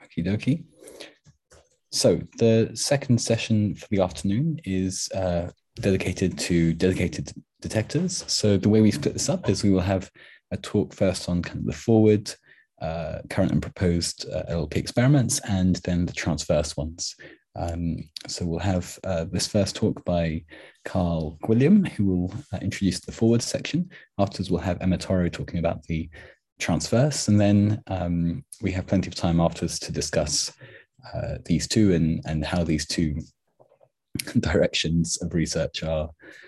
Okie dokie. So the second session for the afternoon is dedicated to dedicated detectors. So the way we split this up is we will have a talk first on kind of the forward, current and proposed LLP experiments, and then the transverse ones. So we'll have this first talk by Carl Gwilliam, who will introduce the forward section. Afterwards, we'll have Emma Toro talking about the transverse, and then we have plenty of time afterwards to discuss these two and how these two directions of research are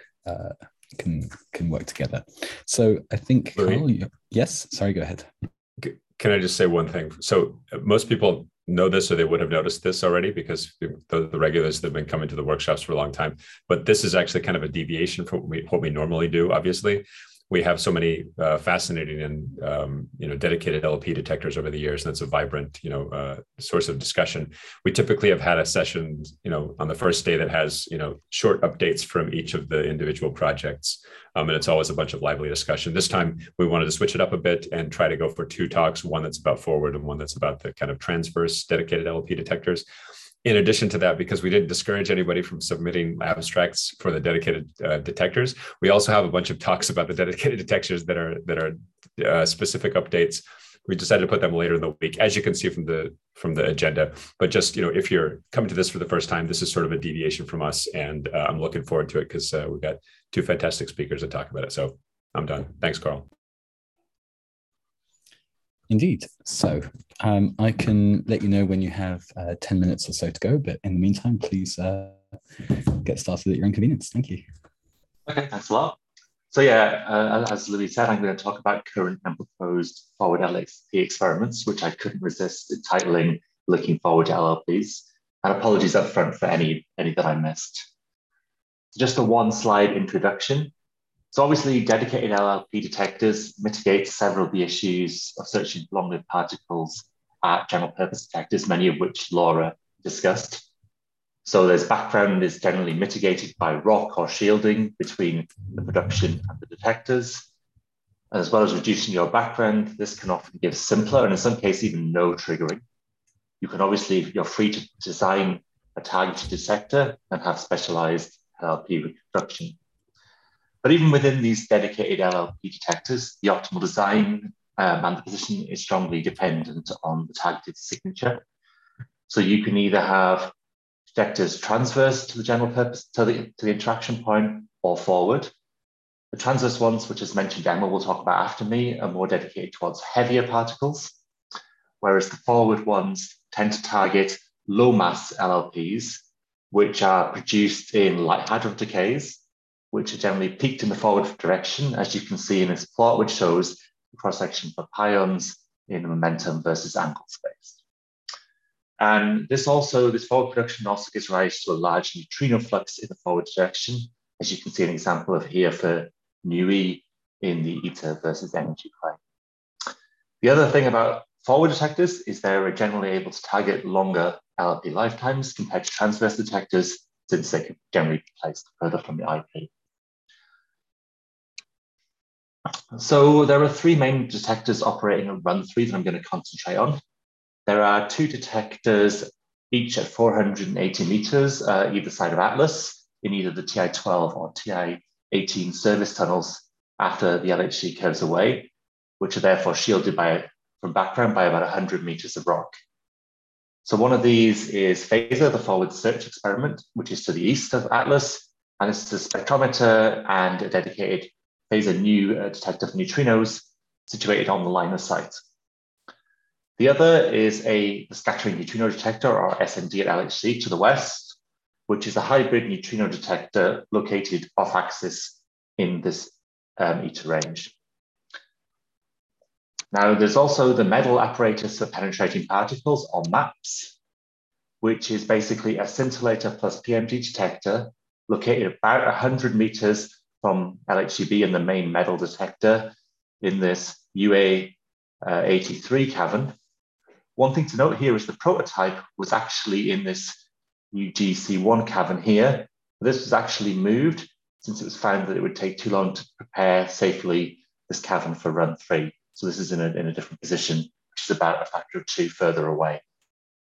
can work together. So I think, Louis, Carl, yes, sorry, go ahead. Can I just say one thing? So most people know this, or they would have noticed this already, because the regulars that have been coming to the workshops for a long time. But this is actually kind of a deviation from what we normally do. Obviously, we have so many fascinating and dedicated LLP detectors over the years, and it's a vibrant source of discussion. We typically have had a session on the first day that has short updates from each of the individual projects, and it's always a bunch of lively discussion. This time we wanted to switch it up a bit and try to go for two talks, one that's about forward and one that's about the kind of transverse dedicated LLP detectors. In addition to that, because we didn't discourage anybody from submitting abstracts for the dedicated detectors, we also have a bunch of talks about the dedicated detectors that are specific updates. We decided to put them later in the week, as you can see from the agenda. But just if you're coming to this for the first time, this is sort of a deviation from us, and I'm looking forward to it because we've got two fantastic speakers to talk about it. So I'm done. Thanks, Carl. Indeed. So I can let you know when you have 10 minutes or so to go, but in the meantime, please get started at your own convenience. Thank you. Okay, thanks a lot. So yeah, as Louis said, I'm going to talk about current and proposed forward LLP experiments, which I couldn't resist titling Looking Forward to LLPs. And apologies up front for any that I missed. Just a one-slide introduction. So obviously, dedicated LLP detectors mitigate several of the issues of searching for long-lived particles at general purpose detectors, many of which Laura discussed. So there's background is generally mitigated by rock or shielding between the production and the detectors. As well as reducing your background, this can often give simpler and in some cases even no triggering. You're free to design a targeted detector and have specialized LLP reproduction. But even within these dedicated LLP detectors, the optimal design and the position is strongly dependent on the targeted signature. So you can either have detectors transverse to the general purpose, to the interaction point, or forward. The transverse ones, which as mentioned Emma will talk about after me, are more dedicated towards heavier particles, whereas the forward ones tend to target low mass LLPs, which are produced in light hadron decays, which are generally peaked in the forward direction, as you can see in this plot, which shows the cross-section for pions in momentum versus angle space. And this forward production also gives rise to a large neutrino flux in the forward direction, as you can see an example of here for nu-e in the eta versus energy plane. The other thing about forward detectors is they're generally able to target longer LLP lifetimes compared to transverse detectors, since they can generally be placed further from the IP. So there are three main detectors operating at run-3 that I'm going to concentrate on. There are two detectors, each at 480 meters, either side of Atlas, in either the TI-12 or TI-18 service tunnels after the LHC curves away, which are therefore shielded from background by about 100 meters of rock. So one of these is PHASER, the forward search experiment, which is to the east of Atlas, and it's a spectrometer and a dedicated PHASER new detector for neutrinos situated on the line of sight. The other is the scattering neutrino detector, or SND at LHC, to the west, which is a hybrid neutrino detector located off-axis in this eta range. Now, there's also the MEDAL apparatus for penetrating particles, or MAPS, which is basically a scintillator plus PMD detector located about 100 meters from LHCb and the main MEDAL detector in this UA83 cavern. One thing to note here is the prototype was actually in this UGC1 cavern here. This was actually moved since it was found that it would take too long to prepare safely this cavern for run 3. So this is in a different position, which is about a factor of 2 further away.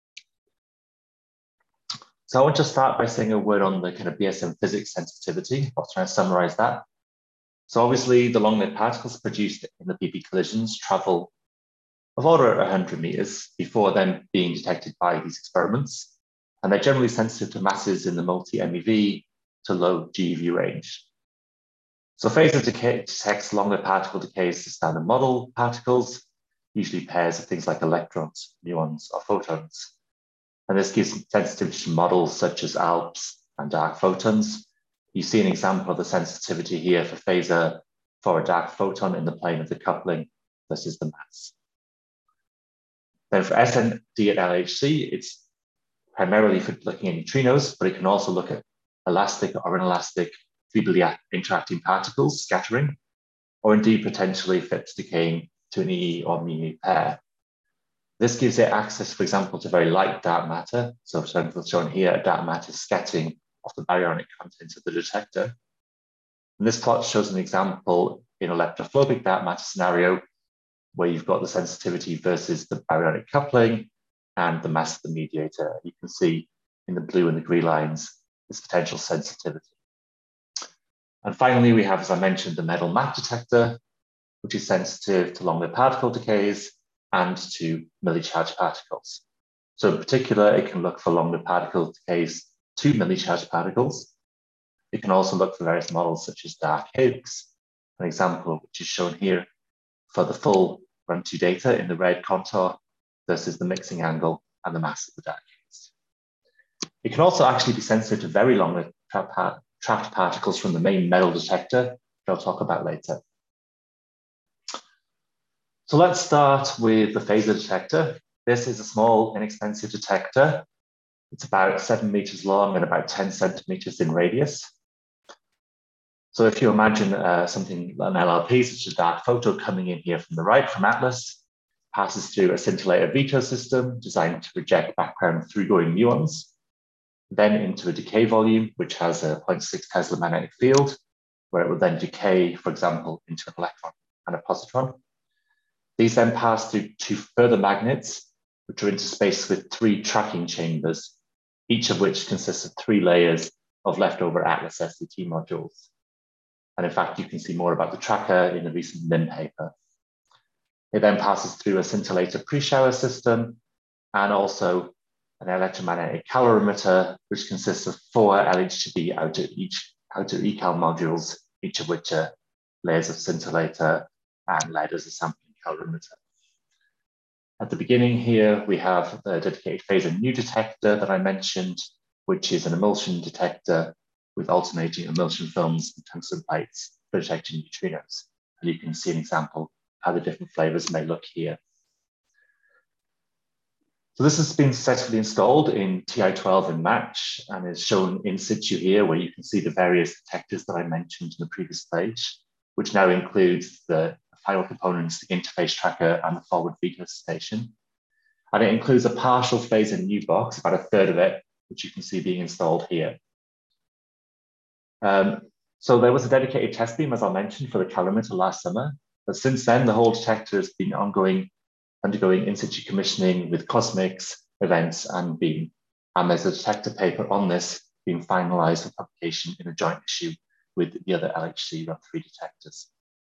So I want to start by saying a word on the kind of BSM physics sensitivity. I'll try and summarize that. So obviously the long-lived particles produced in the BP collisions travel of order 100 meters before then being detected by these experiments. And they're generally sensitive to masses in the multi-MeV to low GeV range. So phasor detects long-lived particle decays to standard model particles, usually pairs of things like electrons, muons, or photons. And this gives sensitivity to models such as ALPS and dark photons. You see an example of the sensitivity here for phasor for a dark photon in the plane of the coupling versus the mass. Then for SND at LHC, it's primarily for looking at neutrinos, but it can also look at elastic or inelastic feebly interacting particles scattering, or indeed potentially if it's decaying to an EE or MeMe pair. This gives it access, for example, to very light dark matter. So for example, shown here, dark matter scattering of the baryonic content of the detector. And this plot shows an example in a leptophobic dark matter scenario where you've got the sensitivity versus the baryonic coupling and the mass of the mediator. You can see in the blue and the green lines this potential sensitivity. And finally, we have, as I mentioned, the metal MAC detector, which is sensitive to long-lived particle decays and to millicharged particles. So in particular, it can look for long-lived particle decays to millicharged particles. It can also look for various models such as dark Higgs, an example which is shown here for the full run-to data in the red contour versus the mixing angle and the mass of the dark Higgs. It can also actually be sensitive to very long-lived trapped particles from the main metal detector, which I'll talk about later. So let's start with the phasor detector. This is a small, inexpensive detector. It's about 7 meters long and about 10 centimeters in radius. So if you imagine something, an LRP, such as a dark photo coming in here from the right, from Atlas, passes through a scintillator veto system designed to reject background through-going muons, then into a decay volume, which has a 0.6 Tesla magnetic field, where it will then decay, for example, into an electron and a positron. These then pass through 2 further magnets, which are interspaced with 3 tracking chambers, each of which consists of 3 layers of leftover Atlas SCT modules. And in fact, you can see more about the tracker in the recent NIM paper. It then passes through a scintillator pre-shower system and also an electromagnetic calorimeter, which consists of 4 LHCb outer ecal modules, each of which are layers of scintillator and led as a sampling calorimeter. At the beginning here, we have the dedicated phasor new detector that I mentioned, which is an emulsion detector with alternating emulsion films and tungsten plates for detecting neutrinos. And you can see an example of how the different flavors may look here. So this has been successfully installed in TI-12 in Match and is shown in situ here, where you can see the various detectors that I mentioned in the previous page, which now includes the final components, the interface tracker and the forward veto station. And it includes a partial phasor new box, about a third of it, which you can see being installed here. So there was a dedicated test beam, as I mentioned, for the calorimeter last summer. But since then, the whole detector has been undergoing in situ commissioning with COSMICS, events, and beam. And there's a detector paper on this being finalized for publication in a joint issue with the other LHC RUB3 detectors.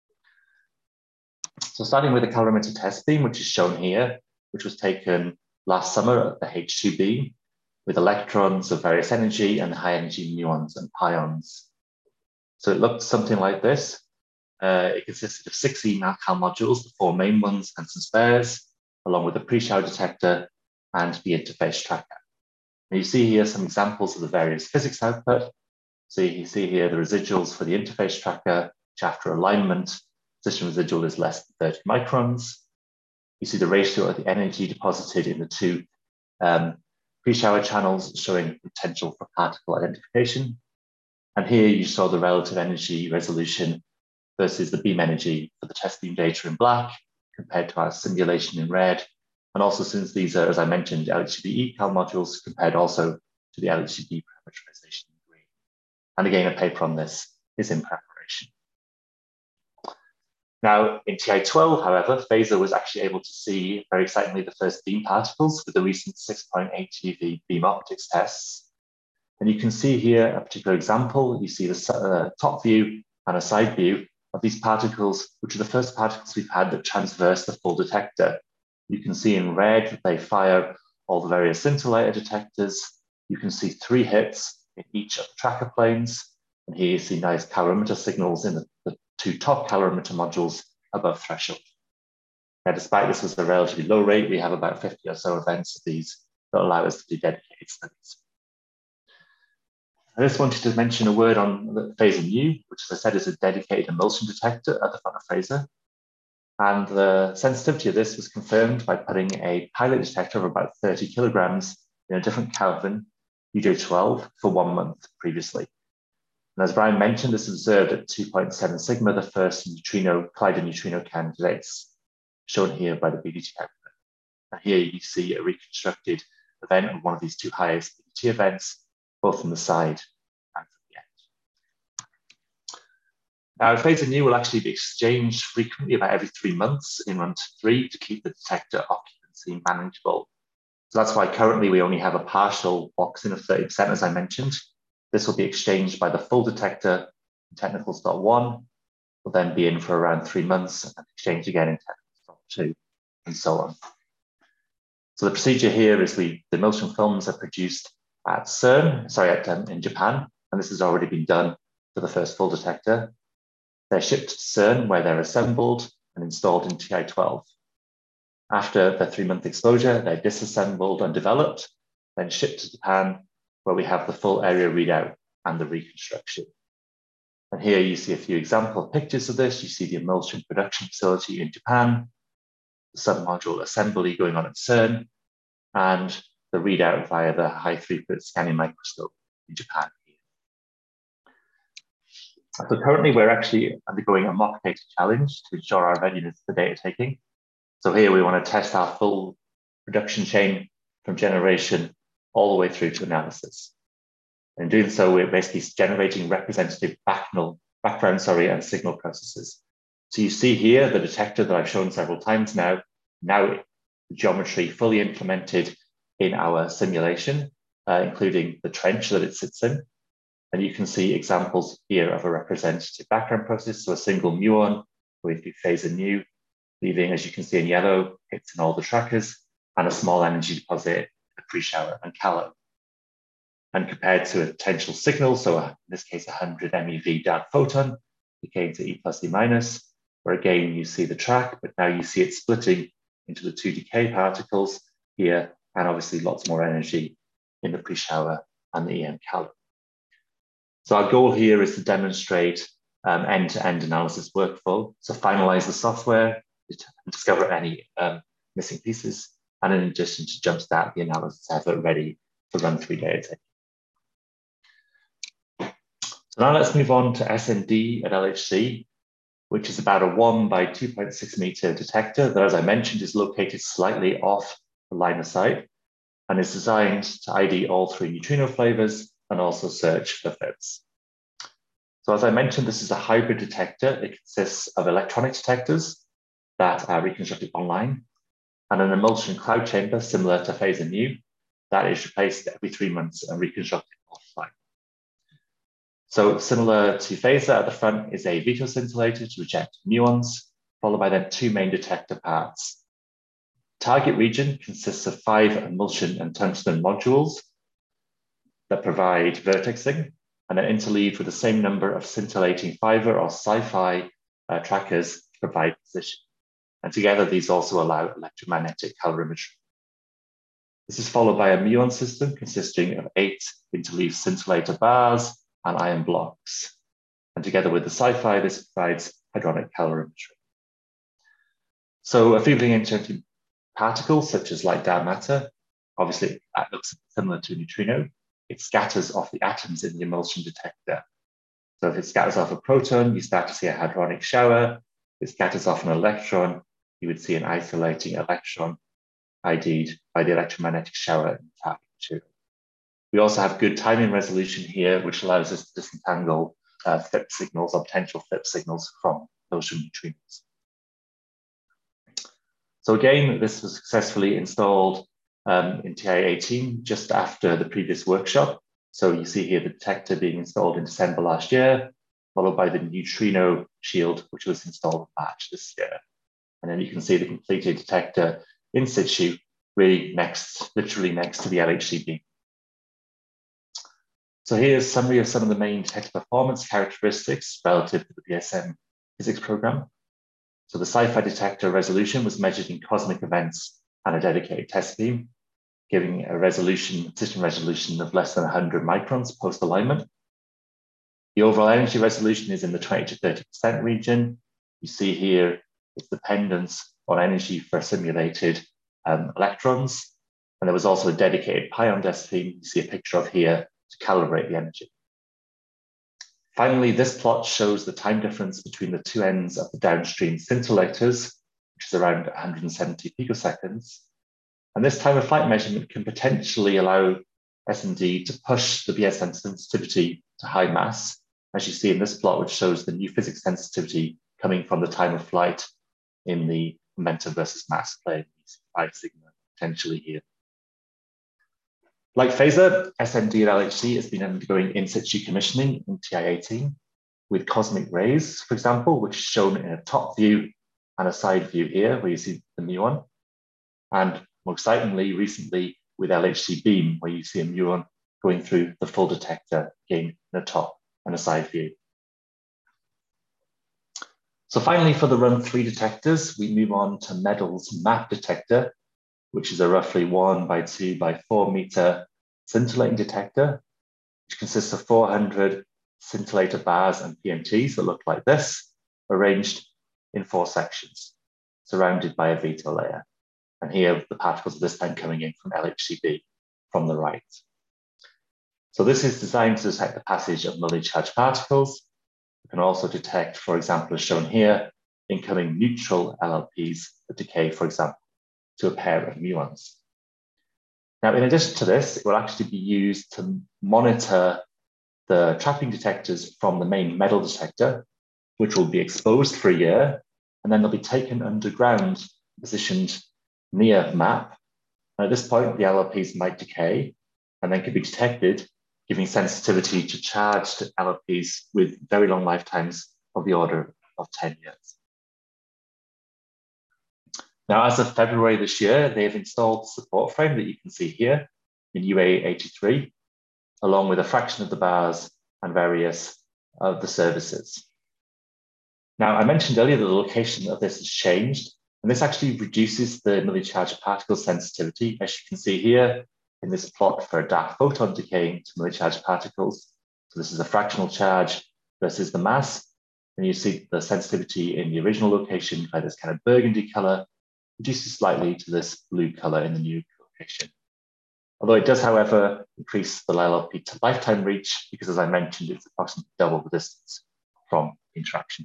So starting with the calorimeter test beam, which is shown here, which was taken last summer at the H2B with electrons of various energy and high energy muons and pions. So it looked something like this. It consisted of 6 ecal modules, the 4 main ones and some spares, along with a pre-shower detector and the interface tracker. And you see here some examples of the various physics output. So you see here the residuals for the interface tracker, which after alignment, position residual is less than 30 microns. You see the ratio of the energy deposited in the 2 pre-shower channels showing potential for particle identification. And here you saw the relative energy resolution versus the beam energy for the test beam data in black compared to our simulation in red. And also, since these are, as I mentioned, LHCb ecal modules, compared also to the LHCb parameterization in green. And again, a paper on this is in preparation. Now, in TI-12, however, phasor was actually able to see, very excitingly, the first beam particles with the recent 6.8 GeV beam optics tests. And you can see here a particular example. You see the top view and a side view of these particles, which are the first particles we've had that transverse the full detector. You can see in red that they fire all the various scintillator detectors. You can see 3 hits in each of the tracker planes. And here you see nice calorimeter signals in the 2 top calorimeter modules above threshold. Now, despite this was a relatively low rate, we have about 50 or so events of these that allow us to do dedicated studies. I just wanted to mention a word on the Phaser New, which, as I said, is a dedicated emulsion detector at the front of Phaser. And the sensitivity of this was confirmed by putting a pilot detector of about 30 kilograms in a different Kelvin, UJ12, for 1 month previously. And as Brian mentioned, this was observed at 2.7 sigma, the first collider neutrino candidates, shown here by the BDT output. And here you see a reconstructed event of one of these 2 highest BDT events, both from the side and from the end. Now, Phaser New will actually be exchanged frequently, about every 3 months in run 3, to keep the detector occupancy manageable. So that's why currently we only have a partial box-in of 30%, as I mentioned. This will be exchanged by the full detector in technical slot 1, will then be in for around 3 months and exchanged again in technical slot 2, and so on. So the procedure here is the emulsion films are produced at CERN, in Japan, and this has already been done for the first full detector. They're shipped to CERN, where they're assembled and installed in TI-12. After the 3-month exposure, they're disassembled and developed, then shipped to Japan, where we have the full area readout and the reconstruction. And here you see a few example pictures of this. You see the emulsion production facility in Japan, the submodule assembly going on at CERN, and the readout via the high throughput scanning microscope in Japan. So currently we're actually undergoing a mock data challenge to ensure our readiness for data taking. So here we want to test our full production chain from generation all the way through to analysis. And in doing so, we're basically generating representative background and signal processes. So you see here the detector that I've shown several times now the geometry fully implemented in our simulation, including the trench that it sits in. And you can see examples here of a representative background process. So a single muon with the Phaser New, leaving, as you can see in yellow, hits in all the trackers, and a small energy deposit, a pre-shower and callow. And compared to a potential signal, so in this case, 100 MeV dark photon, decaying to E plus E minus, where again, you see the track, but now you see it splitting into the 2 decay particles here, and obviously lots more energy in the pre-shower and the EM callow. So our goal here is to demonstrate end-to-end analysis workflow, so finalize the software, discover any missing pieces, and in addition to jumpstart the analysis effort ready for run 3 data. So now let's move on to SND at LHC, which is about a 1 by 2.6 meter detector that, as I mentioned, is located slightly off the line of sight and is designed to ID all 3 neutrino flavors and also search for FIPS. So as I mentioned, this is a hybrid detector. It consists of electronic detectors that are reconstructed online and an emulsion cloud chamber similar to Phaser New that is replaced every 3 months and reconstructed offline. So similar to Phaser, at the front is a veto scintillator to reject muons, followed by then 2 main detector parts. Target region consists of 5 emulsion and tungsten modules that provide vertexing and are interleaved with the same number of scintillating fiber or Sci-Fi trackers to provide position. And together, these also allow electromagnetic calorimetry. This is followed by a muon system consisting of 8 interleaved scintillator bars and ion blocks. And together with the Sci-Fi, this provides hadronic calorimetry. So a feebly interacting particle, such as light dark matter, obviously that looks similar to a neutrino. It scatters off the atoms in the emulsion detector. So if it scatters off a proton, you start to see a hadronic shower. If it scatters off an electron, you would see an isolating electron ID'd by the electromagnetic shower in the target material. We also have good timing resolution here, which allows us to disentangle FIP signals or potential FIP signals from those neutrinos. So again, this was successfully installed in TI-18 just after the previous workshop. So you see here the detector being installed in December last year, followed by the neutrino shield, which was installed in March this year. And then you can see the completed detector in situ, really literally next to the LHC beam. So here's a summary of some of the main detector performance characteristics relative to the BSM physics program. So the SciFi detector resolution was measured in cosmic events and a dedicated test beam, giving a system resolution of less than 100 microns post-alignment. The overall energy resolution is in the 20 to 30% region. You see here its dependence on energy for simulated electrons. And there was also a dedicated pion test beam you see a picture of here to calibrate the energy. Finally, this plot shows the time difference between the two ends of the downstream scintillators, which is around 170 picoseconds. And this time of flight measurement can potentially allow SND to push the BSM sensitivity to high mass, as you see in this plot, which shows the new physics sensitivity coming from the time of flight in the momentum versus mass plane, 5 sigma potentially here. Like Phaser, SND and LHC has been undergoing in situ commissioning in TI-18 with cosmic rays, for example, which is shown in a top view and a side view here, where you see the muon. And more excitingly, recently with LHC beam, where you see a muon going through the full detector, again, in a top and a side view. So finally, for the Run 3 detectors, we move on to MEDAL's MAP detector, which is a roughly 1 by 2 by 4 meter scintillating detector, which consists of 400 scintillator bars and PMTs that look like this, arranged in 4 sections, surrounded by a veto layer. And here, the particles are this time coming in from LHCb from the right. So this is designed to detect the passage of nullly charged particles. You can also detect, for example, as shown here, incoming neutral LLPs that decay, for example, to a pair of muons. Now, in addition to this, it will actually be used to monitor the trapping detectors from the main MEDAL detector, which will be exposed for a year, and then they'll be taken underground, positioned near MAP. And at this point, the LLPs might decay and then can be detected, giving sensitivity to charged LLPs with very long lifetimes of the order of 10 years. Now, as of February this year, they've installed the support frame that you can see here in UA83, along with a fraction of the bars and various of the services. Now, I mentioned earlier that the location of this has changed, and this actually reduces the nully charged particle sensitivity, as you can see here in this plot for a dark photon decaying to nully charged particles. So this is a fractional charge versus the mass, and you see the sensitivity in the original location by this kind of burgundy color, reduces slightly to this blue color in the new location. Although it does, however, increase the LLP to lifetime reach, because as I mentioned, it's approximately double the distance from interaction.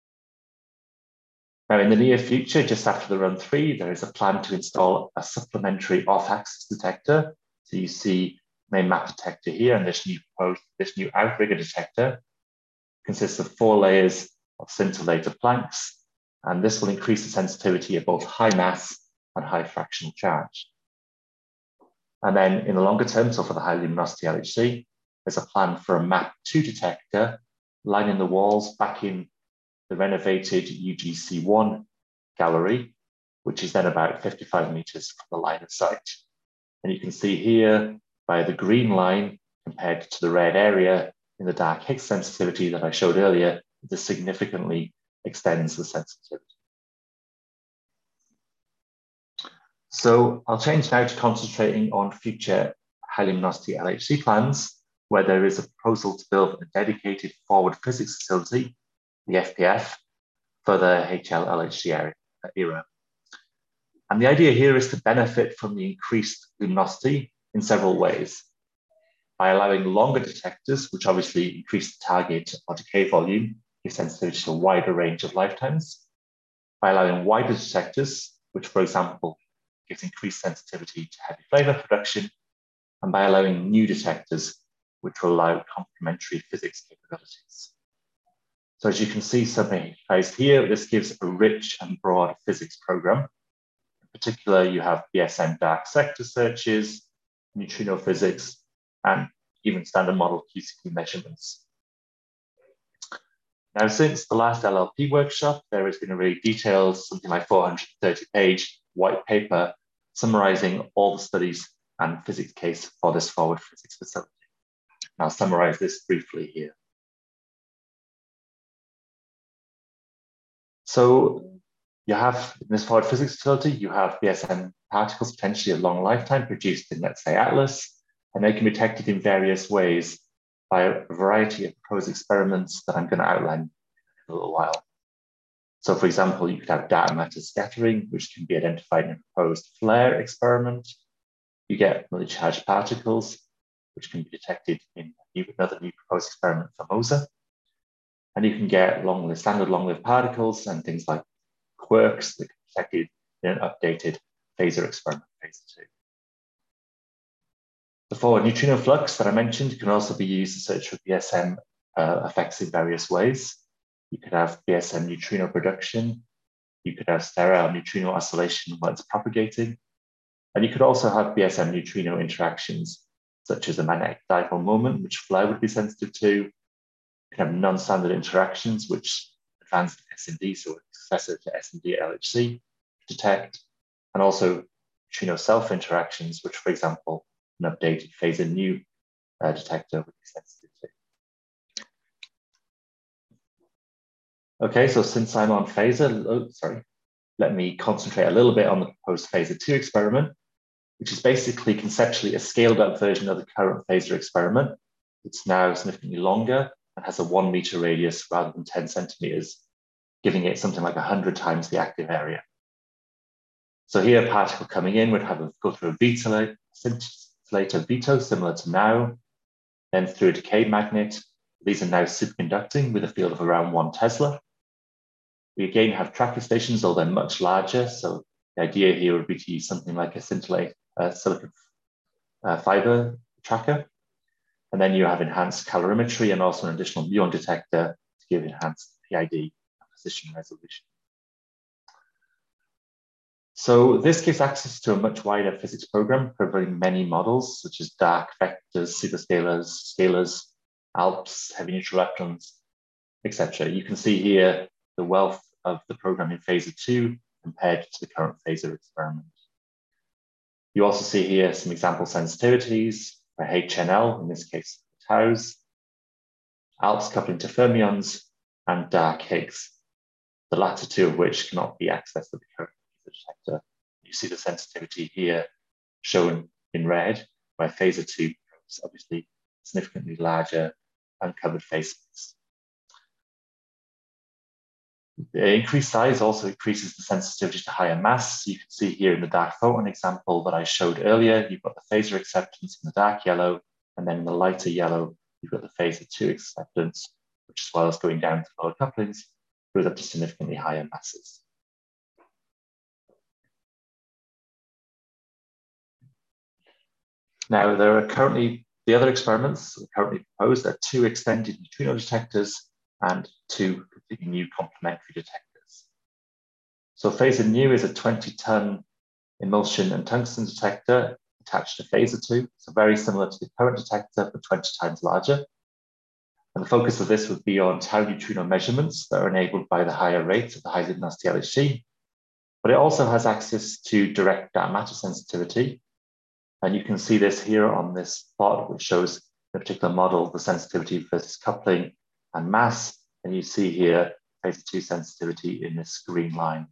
Now, in the near future, just after the Run 3, there is a plan to install a supplementary off-axis detector. So you see main MAP detector here, and this new outrigger detector consists of 4 layers of scintillator planks, and this will increase the sensitivity of both high mass and high fractional charge. And then in the longer term, so for the high luminosity LHC, there's a plan for a MAP2 detector lining the walls back in the renovated UGC1 gallery, which is then about 55 meters from the line of sight. And you can see here by the green line compared to the red area in the dark Higgs sensitivity that I showed earlier, this significantly extends the sensitivity. So I'll change now to concentrating on future high luminosity LHC plans, where there is a proposal to build a dedicated forward physics facility, the FPF, for the HL-LHC era. And the idea here is to benefit from the increased luminosity in several ways. By allowing longer detectors, which obviously increase the target or decay volume, give sensitivity to a wider range of lifetimes. By allowing wider detectors, which, for example, gives increased sensitivity to heavy flavor production, and by allowing new detectors, which will allow complementary physics capabilities. So as you can see summarized here, this gives a rich and broad physics program. In particular, you have BSM dark sector searches, neutrino physics, and even standard model QCD measurements. Now, since the last LLP workshop, there has been a really detailed, something like 430-page white paper summarizing all the studies and physics case for this forward physics facility. And I'll summarize this briefly here. So you have, in this forward physics facility, you have BSM particles potentially of long lifetime produced in, let's say, ATLAS, and they can be detected in various ways by a variety of proposed experiments that I'm going to outline in a little while. So for example, you could have dark matter scattering, which can be identified in a proposed FLARE experiment. You get really charged particles, which can be detected in another new proposed experiment for MOSA. And you can get standard long-lived particles and things like quarks that can be detected in an updated phaser experiment, phase 2. The forward neutrino flux that I mentioned can also be used to search for BSM effects in various ways. You could have BSM neutrino production. You could have sterile neutrino oscillation while it's propagating. And you could also have BSM neutrino interactions, such as a magnetic dipole moment, which FLARE would be sensitive to. You can have non-standard interactions, which advanced SND, so successor to SND LHC, detect, and also neutrino self interactions, which, for example, an updated phaser new detector would be sensitive to. Okay, so since I'm on phaser, let me concentrate a little bit on the proposed phaser 2 experiment, which is basically conceptually a scaled up version of the current phaser experiment. It's now significantly longer and has a 1 meter radius rather than 10 centimeters, giving it something like 100 times the active area. So here, a particle coming in would go through a scintillator veto, similar to now, then through a decay magnet. These are now superconducting with a field of around 1 Tesla. We again have tracker stations, although they're much larger. So the idea here would be to use something like a scintillate silicon fiber tracker. And then you have enhanced calorimetry and also an additional muon detector to give enhanced PID and position resolution. So this gives access to a much wider physics program, covering many models, such as dark vectors, superscalars, scalars, ALPS, heavy neutral electrons, etc. You can see here the wealth of the program in phaser 2 compared to the current phaser experiment. You also see here some example sensitivities for HNL, in this case, taus, ALPS coupling to fermions, and dark Higgs, the latter two of which cannot be accessed with the current phaser detector. You see the sensitivity here shown in red, where phaser 2 is obviously significantly larger uncovered phase space. The increased size also increases the sensitivity to higher mass. You can see here in the dark photon example that I showed earlier, you've got the phaser acceptance in the dark yellow, and then in the lighter yellow, you've got the phaser 2 acceptance, which, as well as going down to lower couplings, goes up to significantly higher masses. Now, there are currently, the other experiments currently proposed are 2 extended neutrino detectors and 2 completely new complementary detectors. So phaser new is a 20-ton emulsion and tungsten detector attached to phaser 2, so very similar to the current detector, but 20 times larger. And the focus of this would be on tau neutrino measurements that are enabled by the higher rate of the high luminosity LHC, but it also has access to direct dark matter sensitivity. And you can see this here on this plot, which shows in a particular model the sensitivity versus coupling and mass. And you see here phaser 2 sensitivity in this green line.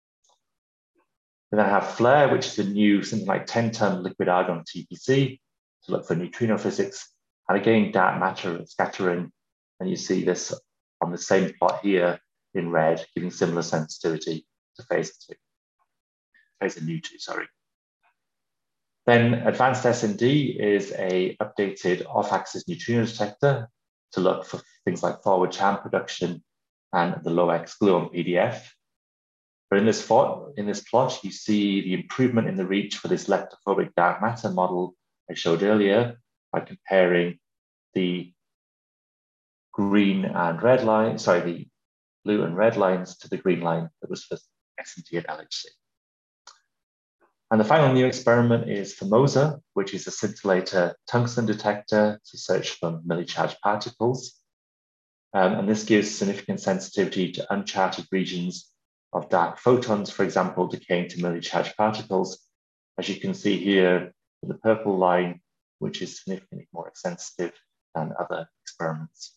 We then have FLARE, which is a new something like 10-ton liquid argon TPC to look for neutrino physics. And again, dark matter scattering. And you see this on the same plot here in red, giving similar sensitivity to phaser 2. Phaser new 2, sorry. Then advanced SND is a updated off-axis neutrino detector to look for things like forward charm production and the low X gluon PDF. But in this plot, you see the improvement in the reach for this leptophobic dark matter model I showed earlier by comparing the green and red line, sorry, the blue and red lines to the green line that was for SND and LHC. And the final new experiment is Formosa, which is a scintillator tungsten detector to search for milli-charged particles. And this gives significant sensitivity to uncharted regions of dark photons, for example, decaying to milli-charged particles. As you can see here, the purple line, which is significantly more sensitive than other experiments.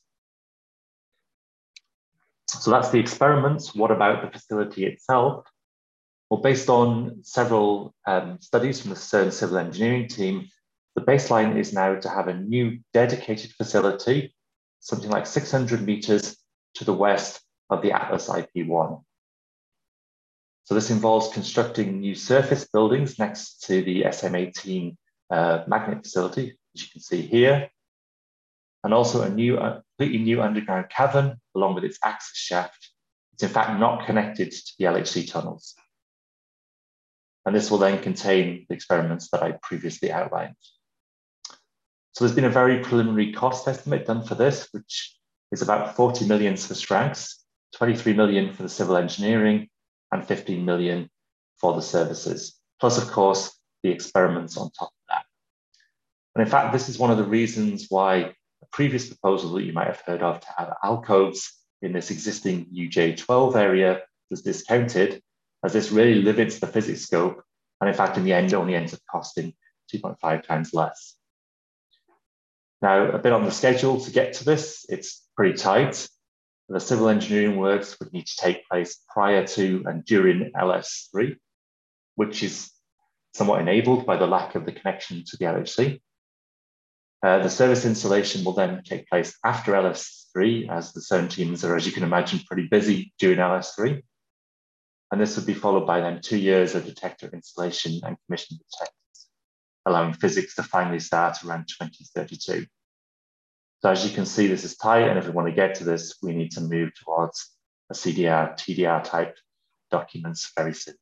So that's the experiments. What about the facility itself? Well, based on several studies from the CERN civil engineering team, the baseline is now to have a new dedicated facility, something like 600 meters to the west of the Atlas IP1. So this involves constructing new surface buildings next to the SM18 magnet facility, as you can see here, and also a completely new underground cavern along with its access shaft. It's in fact not connected to the LHC tunnels. And this will then contain the experiments that I previously outlined. So there's been a very preliminary cost estimate done for this, which is about 40 million Swiss francs, 23 million for the civil engineering, and 15 million for the services, plus of course, the experiments on top of that. And in fact, this is one of the reasons why a previous proposal that you might have heard of to have alcoves in this existing UJ12 area was discounted, as this really limits the physics scope, and in fact, in the end, only ends up costing 2.5 times less. Now, a bit on the schedule to get to this, it's pretty tight. The civil engineering works would need to take place prior to and during LS3, which is somewhat enabled by the lack of the connection to the LHC. The service installation will then take place after LS3, as the CERN teams are, as you can imagine, pretty busy during LS3. And this would be followed by then 2 years of detector installation and commissioning detectors, allowing physics to finally start around 2032. So as you can see, this is tight, and if we want to get to this, we need to move towards a CDR, TDR type documents very soon.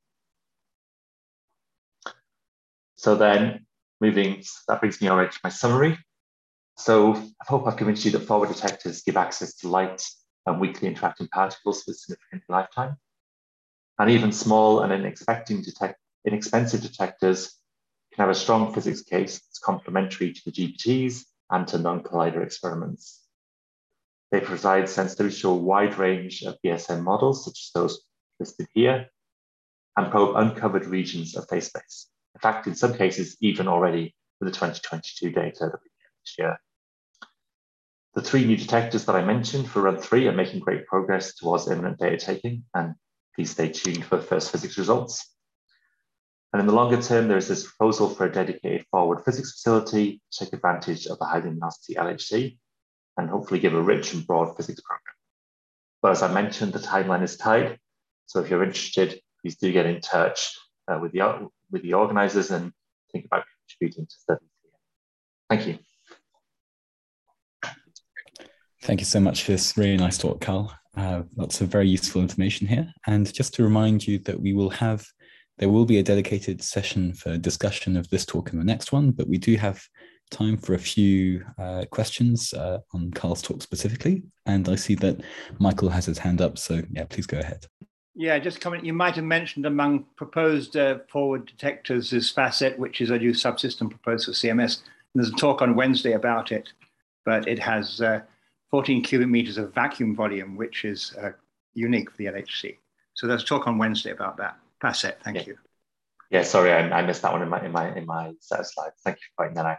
So then that brings me already to my summary. So I hope I've convinced you that forward detectors give access to light and weakly interacting particles with significant lifetime. And even small and inexpensive detectors can have a strong physics case that's complementary to the GPTs and to non-collider experiments. They provide sensitivity to a wide range of BSM models, such as those listed here, and probe uncovered regions of phase space. In fact, in some cases, even already with the 2022 data that we get this year. The 3 new detectors that I mentioned for run 3 are making great progress towards imminent data taking, and please stay tuned for the first physics results. And in the longer term, there's this proposal for a dedicated forward physics facility to take advantage of the high luminosity LHC and hopefully give a rich and broad physics program. But as I mentioned, the timeline is tight. So if you're interested, please do get in touch with the organizers and think about contributing to studies here. Thank you. Thank you so much for this really nice talk, Carl. Lots of very useful information here. And just to remind you that there will be a dedicated session for discussion of this talk and the next one, but we do have time for a few questions on Carl's talk specifically. And I see that Michael has his hand up, so yeah, please go ahead. Yeah, just comment. You might have mentioned among proposed forward detectors is FACET, which is a new subsystem proposed for CMS. And there's a talk on Wednesday about it, but it has 14 cubic meters of vacuum volume, which is unique for the LHC. So there's a talk on Wednesday about that. FACET, thank you. Yeah, sorry, I missed that one in my set of slides. Thank you for pointing that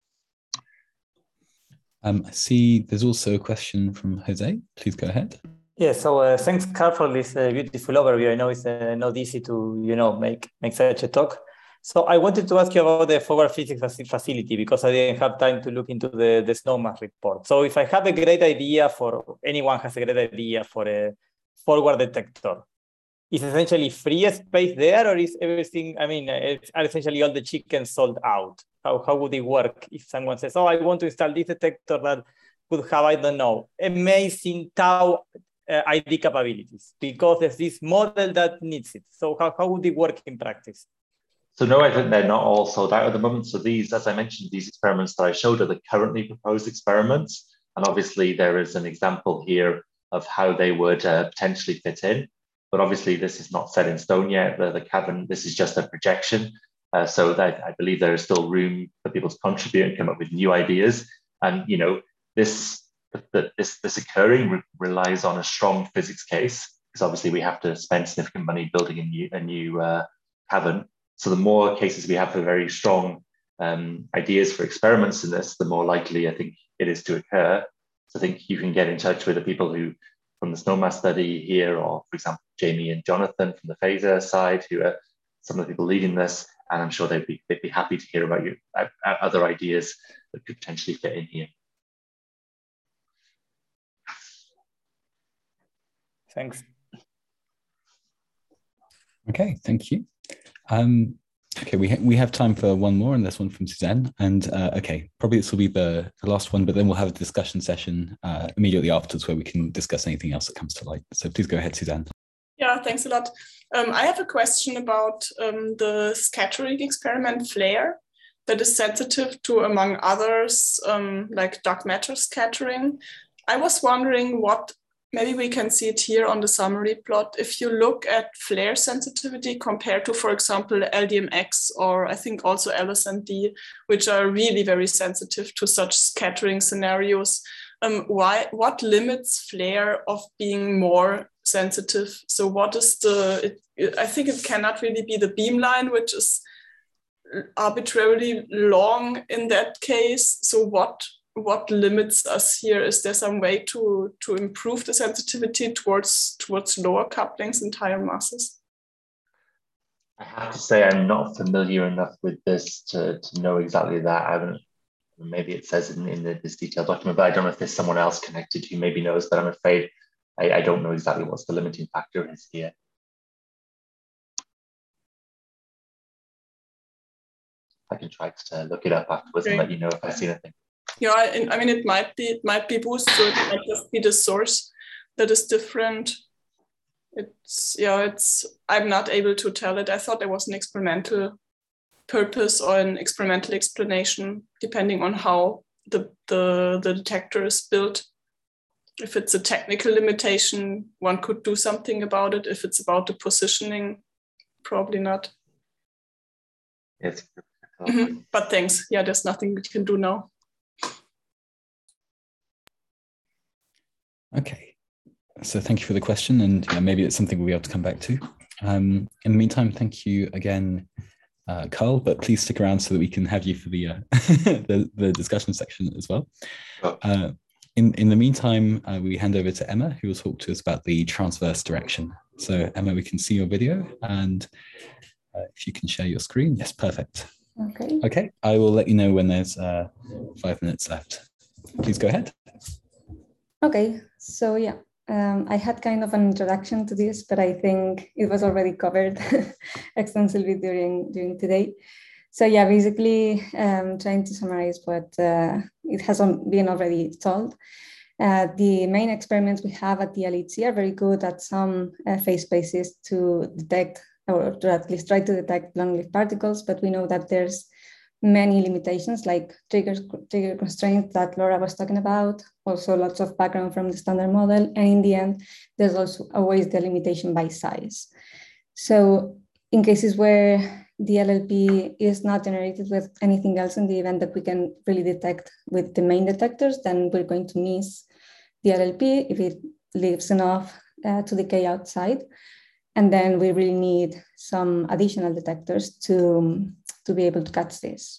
out. I see there's also a question from Jose. Please go ahead. Yeah, so thanks, Carl, for this beautiful overview. I know it's not easy to make such a talk. So I wanted to ask you about the forward physics facility because I didn't have time to look into the Snowman report. So if I have a great idea anyone has a great idea for a forward detector, is essentially free space there, or is everything, are essentially all the chickens sold out? How would it work if someone says, oh, I want to install this detector that could have, I don't know, amazing tau ID capabilities because there's this model that needs it. So how would it work in practice? So no, I think they're not all sold out at the moment. So these, as I mentioned, these experiments that I showed are the currently proposed experiments. And obviously there is an example here of how they would potentially fit in. But obviously this is not set in stone yet. The cavern, this is just a projection. So that I believe there is still room for people to contribute and come up with new ideas. And this occurring relies on a strong physics case, because obviously we have to spend significant money building a new cavern. So the more cases we have for very strong ideas for experiments in this, the more likely I think it is to occur. So I think you can get in touch with the people who, from the SNOMAS study here, or for example, Jamie and Jonathan from the Phaser side, who are some of the people leading this, and I'm sure they'd be happy to hear about your other ideas that could potentially fit in here. Thanks. Okay, thank you. Okay, we have time for one more, and this one from Suzanne. And okay, probably this will be the last one, but then we'll have a discussion session immediately afterwards where we can discuss anything else that comes to light. So please go ahead, Suzanne. Yeah, thanks a lot. I have a question about the scattering experiment FLARE that is sensitive to, among others, like dark matter scattering. I was wondering what, maybe we can see it here on the summary plot. If you look at FLARE sensitivity compared to, for example, LDMX, or I think also LSND, which are really very sensitive to such scattering scenarios, what limits FLARE of being more sensitive? So what is I think it cannot really be the beamline, which is arbitrarily long in that case. So what limits us here? Is there some way to improve the sensitivity towards lower couplings and higher masses? I have to say I'm not familiar enough with this to know exactly that. Maybe it says in this detailed document, but I don't know if there's someone else connected who maybe knows, but I'm afraid I don't know exactly what's the limiting factor is here. I can try to look it up afterwards and let you know if I see anything. Yeah, I mean, it might be boost, so it might just be the source that is different. I'm not able to tell it. I thought there was an experimental purpose or an experimental explanation, depending on how the detector is built. If it's a technical limitation, one could do something about it. If it's about the positioning, probably not. Yes. But thanks. Yeah, there's nothing we can do now. Okay, so thank you for the question, and maybe it's something we'll be able to come back to. In the meantime, thank you again, Carl, but please stick around so that we can have you for the the discussion section as well. In the meantime, we hand over to Emma, who will talk to us about the transverse direction. So Emma, we can see your video, and if you can share your screen. Yes, perfect. Okay. Okay, I will let you know when there's 5 minutes left. Please go ahead. Okay, so yeah, I had kind of an introduction to this, but I think it was already covered extensively during today. So yeah, basically trying to summarize what it has been already told. The main experiments we have at the LHC are very good at some phase spaces to detect, or to at least try to detect long-lived particles, but we know that there's many limitations like trigger constraints that Laura was talking about, also lots of background from the standard model. And in the end, there's also always the limitation by size. So in cases where the LLP is not generated with anything else in the event that we can really detect with the main detectors, then we're going to miss the LLP if it leaves enough to decay outside. And then we really need some additional detectors to be able to catch this.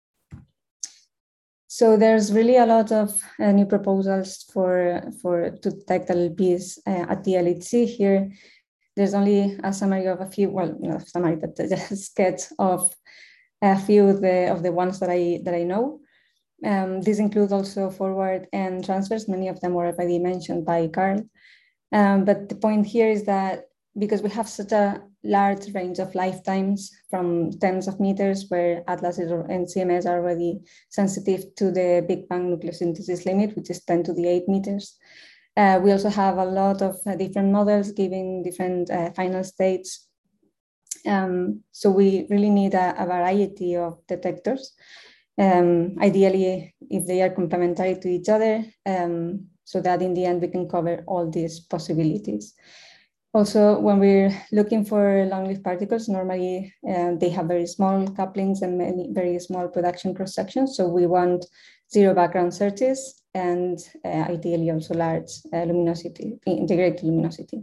So there's really a lot of new proposals to detect LLPs at the LHC here. There's only a summary of a few, well, not a summary, but just a sketch of a few of the ones that I know. These include also forward and transverse. Many of them were already mentioned by Carl. But the point here is that because we have such a large range of lifetimes from tens of meters, where ATLAS and CMS are already sensitive to the Big Bang nucleosynthesis limit, which is 10 to the 8 meters. We also have a lot of different models giving different final states. So we really need a variety of detectors. Ideally, if they are complementary to each other, so that in the end we can cover all these possibilities. Also, when we're looking for long-lived particles, normally they have very small couplings and many very small production cross-sections. So we want zero background searches and ideally also large luminosity, integrated luminosity.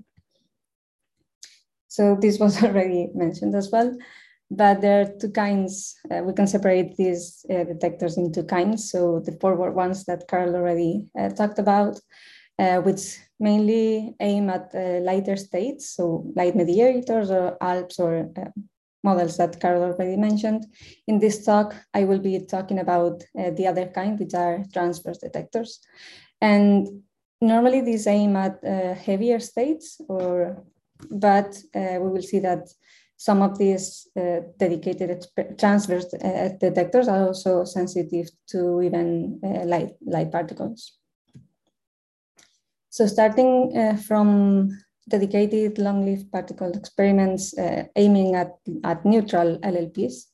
So this was already mentioned as well, but there are two kinds. We can separate these detectors into kinds. So the forward ones that Carl already talked about, which mainly aim at lighter states, so light mediators or ALPS or models that Carl already mentioned. In this talk, I will be talking about the other kind, which are transverse detectors. And normally these aim at heavier states, but we will see that some of these dedicated transverse detectors are also sensitive to even light particles. So starting from dedicated long-lived particle experiments aiming at neutral LLPs,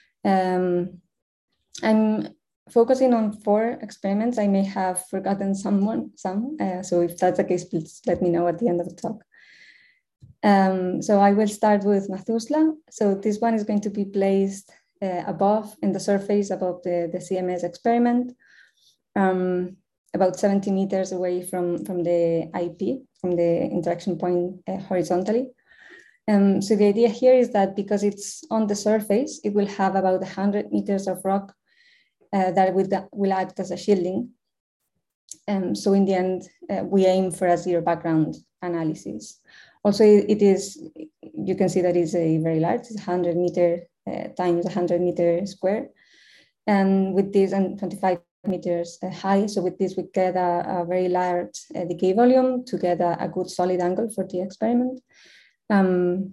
I'm focusing on 4 experiments. I may have forgotten some. So if that's the case, please let me know at the end of the talk. So I will start with Methuselah. So this one is going to be placed above in the surface above the CMS experiment, about 70 meters away from the IP, from the interaction point horizontally. So the idea here is that because it's on the surface, it will have about 100 meters of rock that will act as a shielding. So in the end, we aim for a zero background analysis. Also, it is, you can see that it's a very large, it's 100 meter times 100 meter square. And with this, and 25 meters high. So with this, we get a very large decay volume to get a good solid angle for the experiment. Then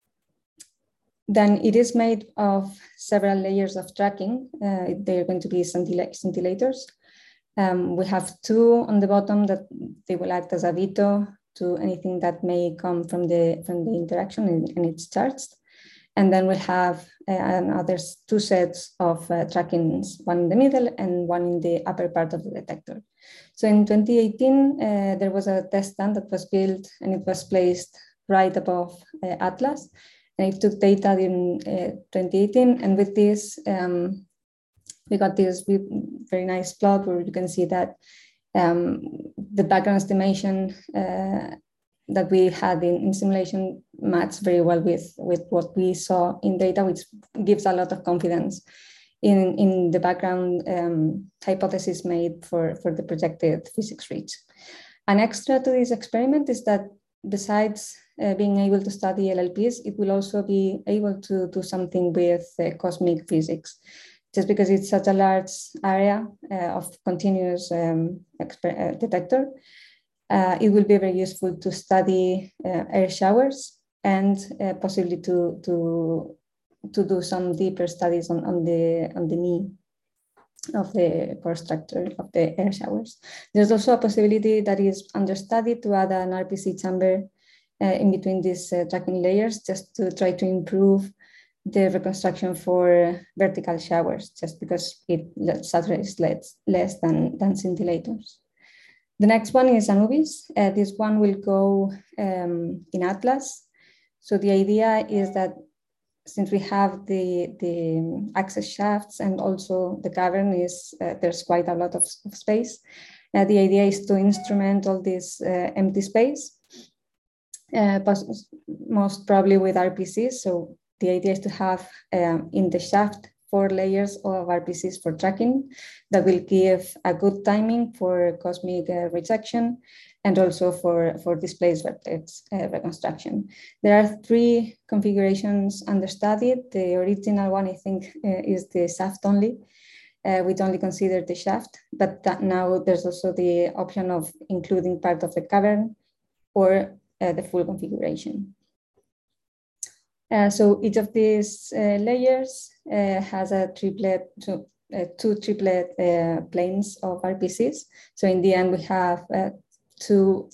it is made of several layers of tracking. They're going to be scintillators. We have 2 on the bottom that they will act as a veto to anything that may come from the interaction and it's charged. And then we'll have another 2 sets of trackings, one in the middle and one in the upper part of the detector. So in 2018, there was a test stand that was built and it was placed right above Atlas. And it took data in 2018. And with this, we got this very nice plot where you can see that the background estimation that we had in simulation matched very well with what we saw in data, which gives a lot of confidence in the background hypothesis made for the projected physics reach. An extra to this experiment is that besides being able to study LLPs, it will also be able to do something with cosmic physics. Just because it's such a large area of continuous detector, it will be very useful to study air showers and possibly to do some deeper studies on the knee of the core structure of the air showers. There's also a possibility that is under study to add an RPC chamber in between these tracking layers, just to try to improve the reconstruction for vertical showers, just because it saturates less than scintillators. The next one is Anubis. This one will go in Atlas. So the idea is that since we have the access shafts and also the cavern there's quite a lot of space. The idea is to instrument all this empty space, most probably with RPCs. So the idea is to have in the shaft 4 layers of RPCs for tracking that will give a good timing for cosmic rejection and also for displaced vertex reconstruction. There are 3 configurations under study. The original one, I think, is the shaft only. We'd only consider the shaft, but now there's also the option of including part of the cavern or the full configuration. So each of these layers has a triplet, 2 triplet planes of RPCs. So in the end, we have 3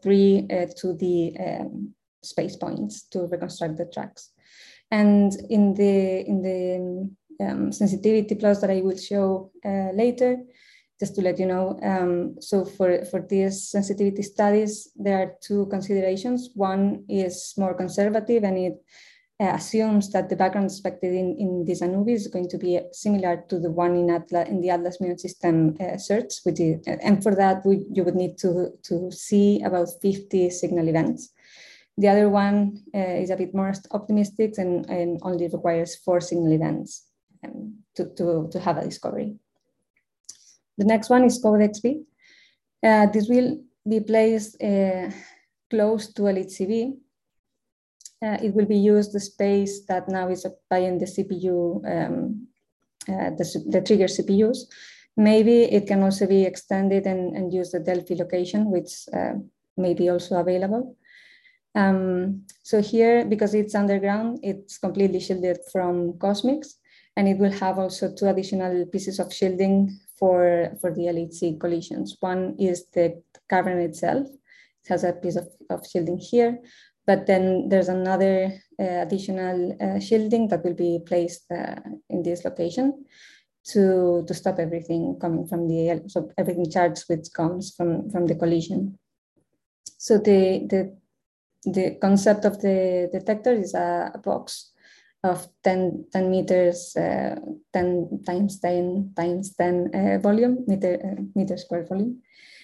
2D space points to reconstruct the tracks. And in the sensitivity plots that I will show later, just to let you know. So for these sensitivity studies, there are two considerations. One is more conservative, and it assumes that the background expected in this ANUVIS is going to be similar to the one in the Atlas Muon System search, which is, and for that you would need to see about 50 signal events. The other one is a bit more optimistic and only requires 4 signal events to have a discovery. The next one is CodeXB. This will be placed close to LHCb. It will be used the space that now is occupying the CPU, the trigger CPUs. Maybe it can also be extended and use the Delphi location, which may be also available. So here, because it's underground, it's completely shielded from COSMICS, and it will have also 2 additional pieces of shielding for the LHC collisions. One is the cavern itself. It has a piece of shielding here. But then there's another additional shielding that will be placed in this location to stop everything coming from so everything charged which comes from the collision. So the concept of the detector is a box of 10 meters, 10 times 10 times 10 volume, meter square volume.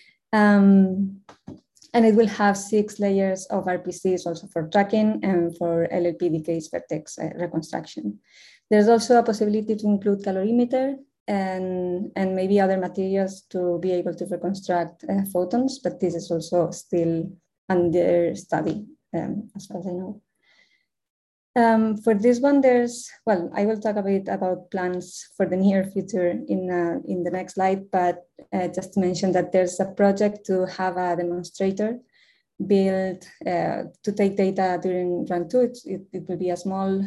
And it will have 6 layers of RPCs also for tracking and for LLP decays vertex reconstruction. There's also a possibility to include calorimeter and maybe other materials to be able to reconstruct photons, but this is also still under study, as far as I know. For this one, I will talk a bit about plans for the near future in the next slide, but just to mention that there's a project to have a demonstrator built to take data during run 2. It will be a small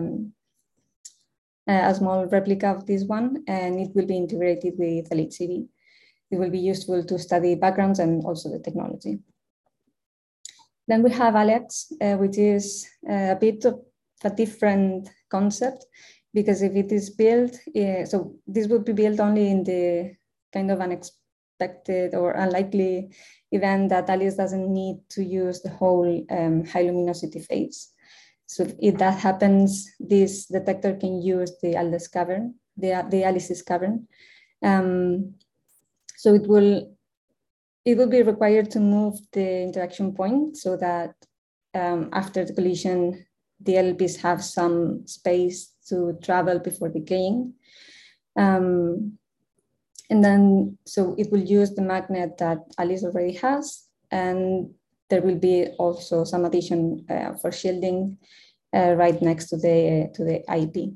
replica of this one, and it will be integrated with LHCb. It will be useful to study backgrounds and also the technology. Then we have ALEX, which is a bit of a different concept, because if it is built, so this would be built only in the kind of unexpected or unlikely event that ALICE doesn't need to use the whole high luminosity phase. So if that happens, this detector can use the ALICE's cavern, the ALICE's cavern. So it will be required to move the interaction point so that after the collision, the LLPs have some space to travel before decaying. And then, so it will use the magnet that ALICE already has, and there will be also some addition for shielding right next to the IP.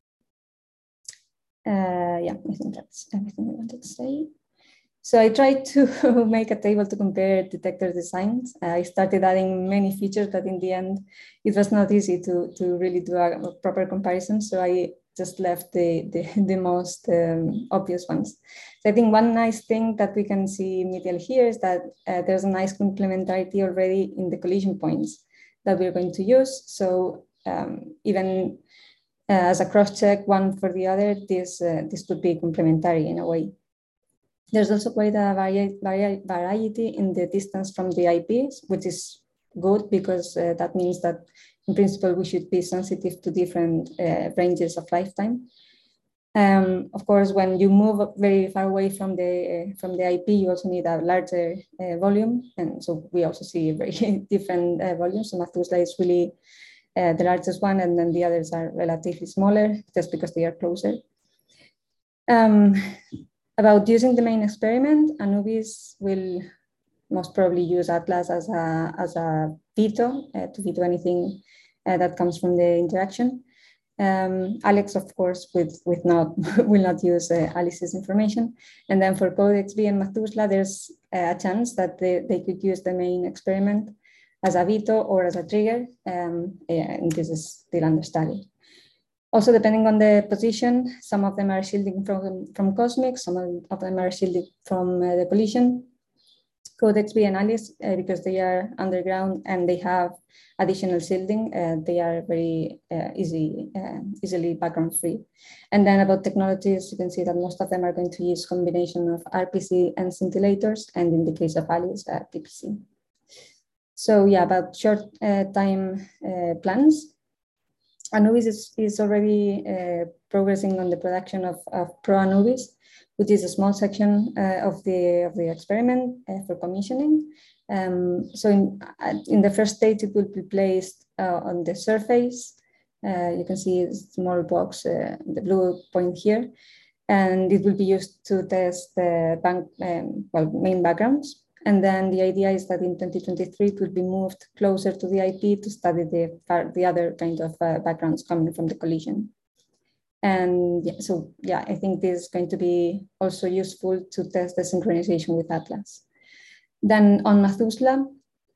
Yeah, I think that's everything I wanted to say. So I tried to make a table to compare detector designs. I started adding many features, but in the end, it was not easy to really do a proper comparison. So I just left the most obvious ones. So I think one nice thing that we can see immediately here is that there's a nice complementarity already in the collision points that we're going to use. So even as a cross-check one for the other, this could be complementary in a way. There's also quite a variety in the distance from the IPs, which is good because that means that in principle we should be sensitive to different ranges of lifetime. Of course, when you move very far away from the IP, you also need a larger volume, and so we also see very different volumes. So Methuselah is really the largest one, and then the others are relatively smaller just because they are closer. About using the main experiment, ANUVIS will most probably use Atlas as a veto to veto anything that comes from the interaction. ALEX, of course, will not use ALICE's information. And then for CodeXB and Methuselah, there's a chance that they could use the main experiment as a veto or as a trigger, and this is still under study. Also, depending on the position, some of them are shielding from COSMIC, some of them are shielded from the collision. CodeXB and Alice, because they are underground and they have additional shielding, they are very easily background free. And then about technologies, you can see that most of them are going to use combination of RPC and scintillators, and in the case of Alice, PPC. So yeah, about short time plans. Anubis is already progressing on the production of Pro Anubis, which is a small section of the experiment for commissioning. So in the first stage, it will be placed on the surface. You can see a small box, the blue point here, and it will be used to test the main backgrounds. And then the idea is that in 2023, it will be moved closer to the IP to study the other kind of backgrounds coming from the collision. And yeah, so yeah, I think this is going to be also useful to test the synchronization with Atlas. Then on Methuselah,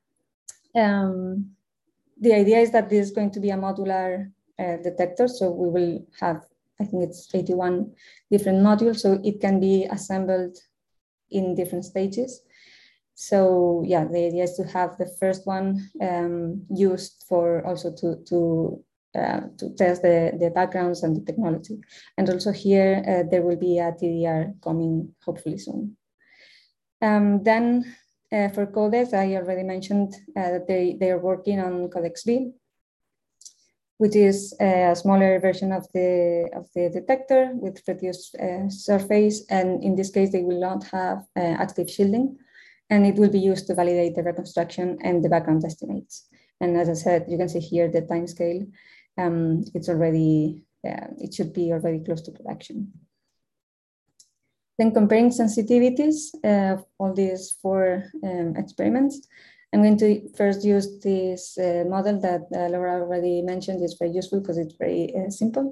the idea is that this is going to be a modular detector. So we will have, I think it's 81 different modules, so it can be assembled in different stages. So yeah, the idea is to have the first one used for also to test the backgrounds and the technology. And also here, there will be a TDR coming hopefully soon. Then for Codex, I already mentioned that they are working on CodexB, which is a smaller version of the detector with reduced surface. And in this case, they will not have active shielding, and it will be used to validate the reconstruction and the background estimates. And as I said, you can see here the time scale. It's already, it should be already close to production. Then comparing sensitivities of all these 4 experiments, I'm going to first use this model that Laura already mentioned. It's very useful because it's very simple.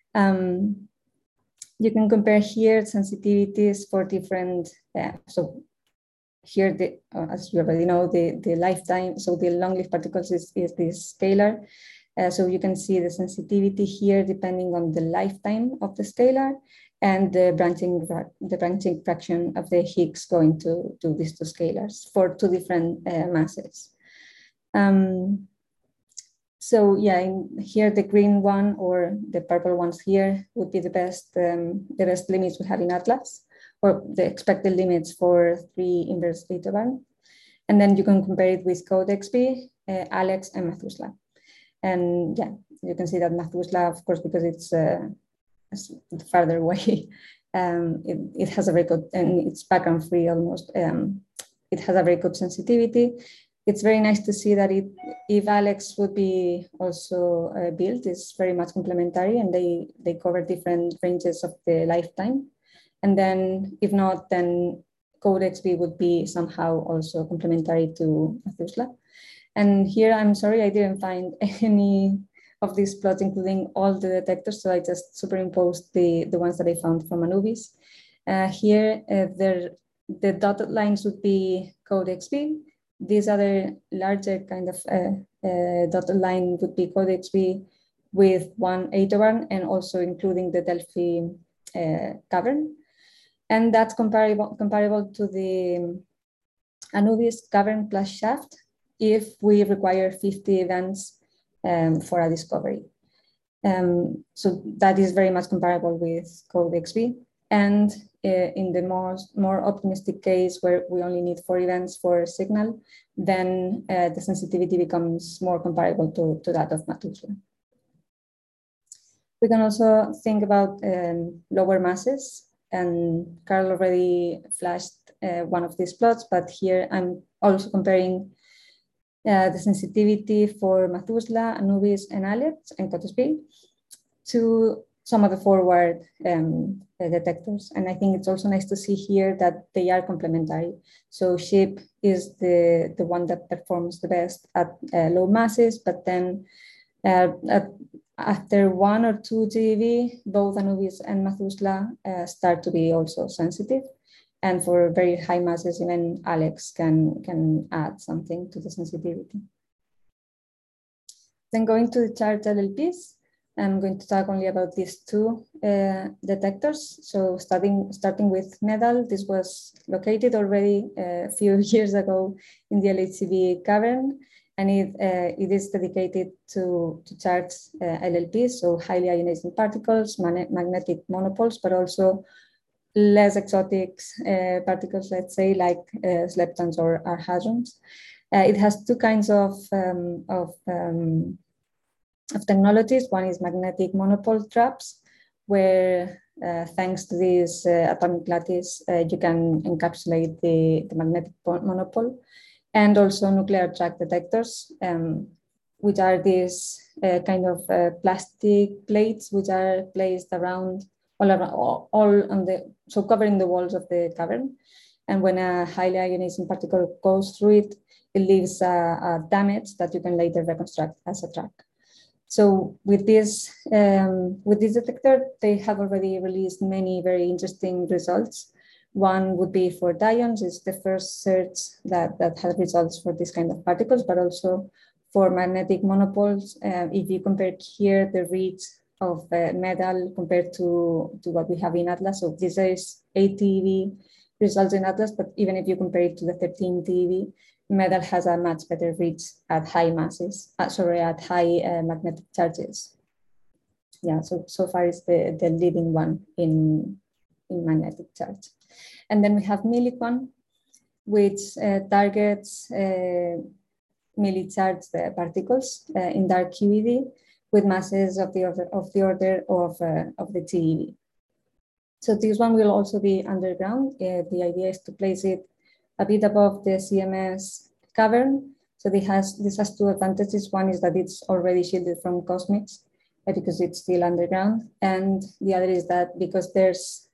You can compare here sensitivities for different, so here, as you already know, the lifetime, so the long-lived particles is this scalar. So you can see the sensitivity here depending on the lifetime of the scalar and the branching fraction of the Higgs going to these 2 scalars for 2 different masses. So yeah, here the green one or the purple ones here would be the best limits we have in Atlas, or the expected limits for 3 inverse Aldebaran. And then you can compare it with CodeXB, Alex, and Methuselah. And yeah, you can see that Methuselah, of course, because it's farther away, it has a very good, and it's background free almost. It has a very good sensitivity. It's very nice to see that if Alex would be also built, it's very much complementary, and they cover different ranges of the lifetime. And then if not, then CodeXB would be somehow also complementary to Methuselah. And here, I'm sorry, I didn't find any of these plots, including all the detectors. So I just superimposed the ones that I found from Anubis. Here, the dotted lines would be CodeXB. These other larger kind of dotted line would be CodeXB with 1 Aldebaran, and also including the Delphi cavern. And that's comparable to the Anubis cavern plus shaft if we require 50 events for a discovery. So that is very much comparable with CodeXB. And in the more optimistic case where we only need 4 events for a signal, then the sensitivity becomes more comparable to that of Methuselah. We can also think about lower masses, and Carl already flashed one of these plots, but here I'm also comparing the sensitivity for Methuselah, Anubis, and Alex, and CodeXB to some of the forward detectors. And I think it's also nice to see here that they are complementary. So SHIP is the one that performs the best at low masses, but then after 1 or 2 GeV, both Anubis and Methuselah start to be also sensitive. And for very high masses, even Alex can add something to the sensitivity. Then going to the charged LLPs, I'm going to talk only about these two detectors. So starting with MEDAL, this was located already a few years ago in the LHCb cavern, and it is dedicated to charge LLPs, so highly ionizing particles, magnetic monopoles, but also less exotic particles, let's say, like leptons or hadrons. It has two kinds of technologies. One is magnetic monopole traps, where thanks to this atomic lattice, you can encapsulate the magnetic monopole, and also nuclear track detectors, which are these kind of plastic plates which are placed around all on the, so covering the walls of the cavern. And when a highly ionizing particle goes through it, it leaves a damage that you can later reconstruct as a track. So with this detector, they have already released many very interesting results. One would be for Dions, it's the first search that had results for this kind of particles, but also for magnetic monopoles. If you compare here the reach of MEDAL compared to what we have in ATLAS, so this is 8 TeV results in ATLAS, but even if you compare it to the 13 TeV, MEDAL has a much better reach at high masses, at high magnetic charges. Yeah, so far it's the leading one in magnetic charge. And then we have MILIQUAN, which targets milli-charged particles in dark QED with masses of the order of the TeV. So this one will also be underground. The idea is to place it a bit above the CMS cavern. So this has two advantages. One is that it's already shielded from cosmics because it's still underground. And the other is that because there's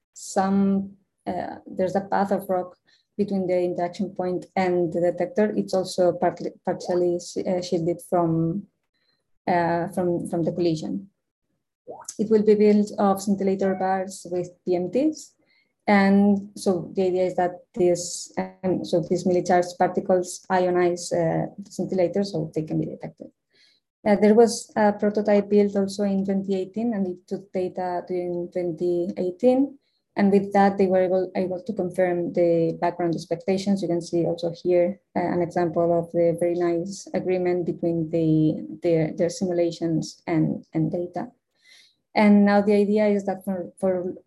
a path of rock between the interaction point and the detector, it's also partially shielded from the collision. It will be built of scintillator bars with PMTs. And so the idea is that these milli-charged particles ionize the scintillators, so they can be detected. There was a prototype built also in 2018, and it took data during 2018. And with that, they were able to confirm the background expectations. You can see also here an example of the very nice agreement between their simulations and data. And now the idea is that for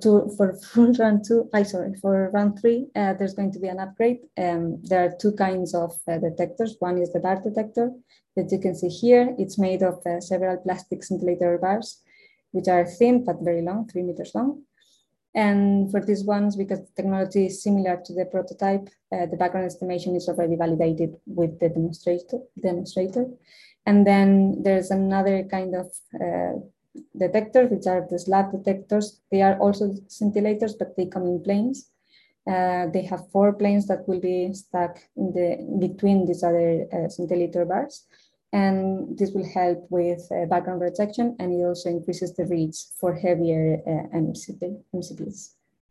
round three, there's going to be an upgrade. There are two kinds of detectors. One is the bar detector that you can see here. It's made of several plastic scintillator bars, which are thin but very long, 3 meters long. And for these ones, because the technology is similar to the prototype, the background estimation is already validated with the demonstrator. And then there's another kind of detectors, which are the slab detectors. They are also scintillators, but they come in planes. They have 4 planes that will be stuck in between these other scintillator bars. And this will help with background rejection, and it also increases the reach for heavier MCPs.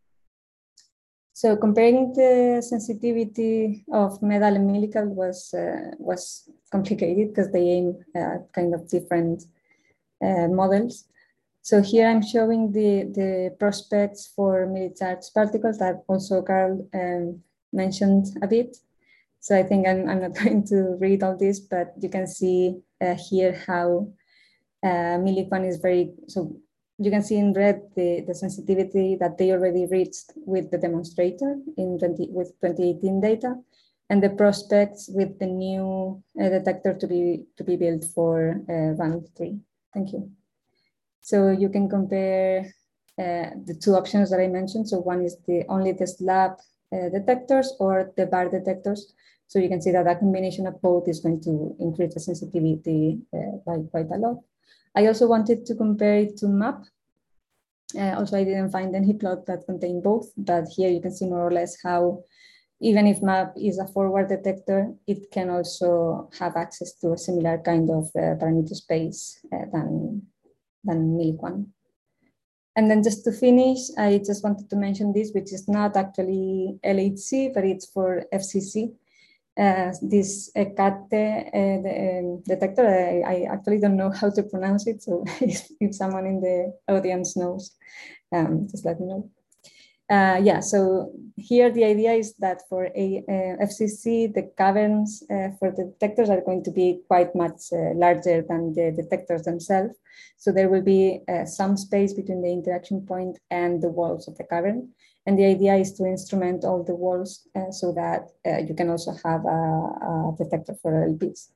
So comparing the sensitivity of MEDAL and MILIQUAN was complicated because they aim at kind of different models. So here I'm showing the prospects for milli-charged particles that also Carl mentioned a bit. So I think I'm not going to read all this, but you can see here how MILIQUAN is very, so you can see in red the sensitivity that they already reached with the demonstrator with 2018 data, and the prospects with the new detector to be built for round 3. Thank you. So you can compare the two options that I mentioned. So one is only the slab detectors or the bar detectors. So you can see that a combination of both is going to increase the sensitivity by quite a lot. I also wanted to compare it to MAP. Also, I didn't find any plot that contained both, but here you can see more or less how even if MAP is a forward detector, it can also have access to a similar kind of parameter space than MILIQUAN. And then just to finish, I just wanted to mention this, which is not actually LHC, but it's for FCC. this CATTE detector. I actually don't know how to pronounce it, so if someone in the audience knows, just let me know. Yeah, so here the idea is that for a FCC, the caverns for the detectors are going to be quite much larger than the detectors themselves. So there will be some space between the interaction point and the walls of the cavern. And the idea is to instrument all the walls so that you can also have a detector for LLPs.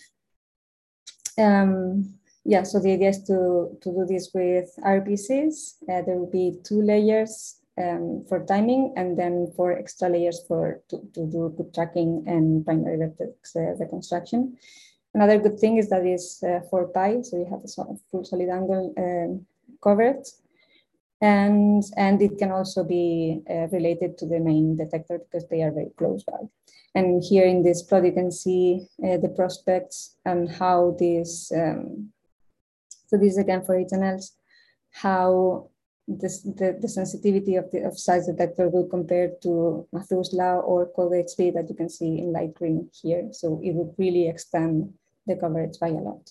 Yeah, so the idea is to do this with RPCs. There will be 2 layers for timing, and then 4 extra layers to do good tracking and primary vertex reconstruction. Another good thing is that it's 4π, so you have a full solid angle coverage. And it can also be related to the main detector because they are very close by. And here in this plot, you can see the prospects and how this, so this again for HNLs, how the sensitivity of size detector will compare to Methuselah or CodeXP that you can see in light green here. So it would really extend the coverage by a lot.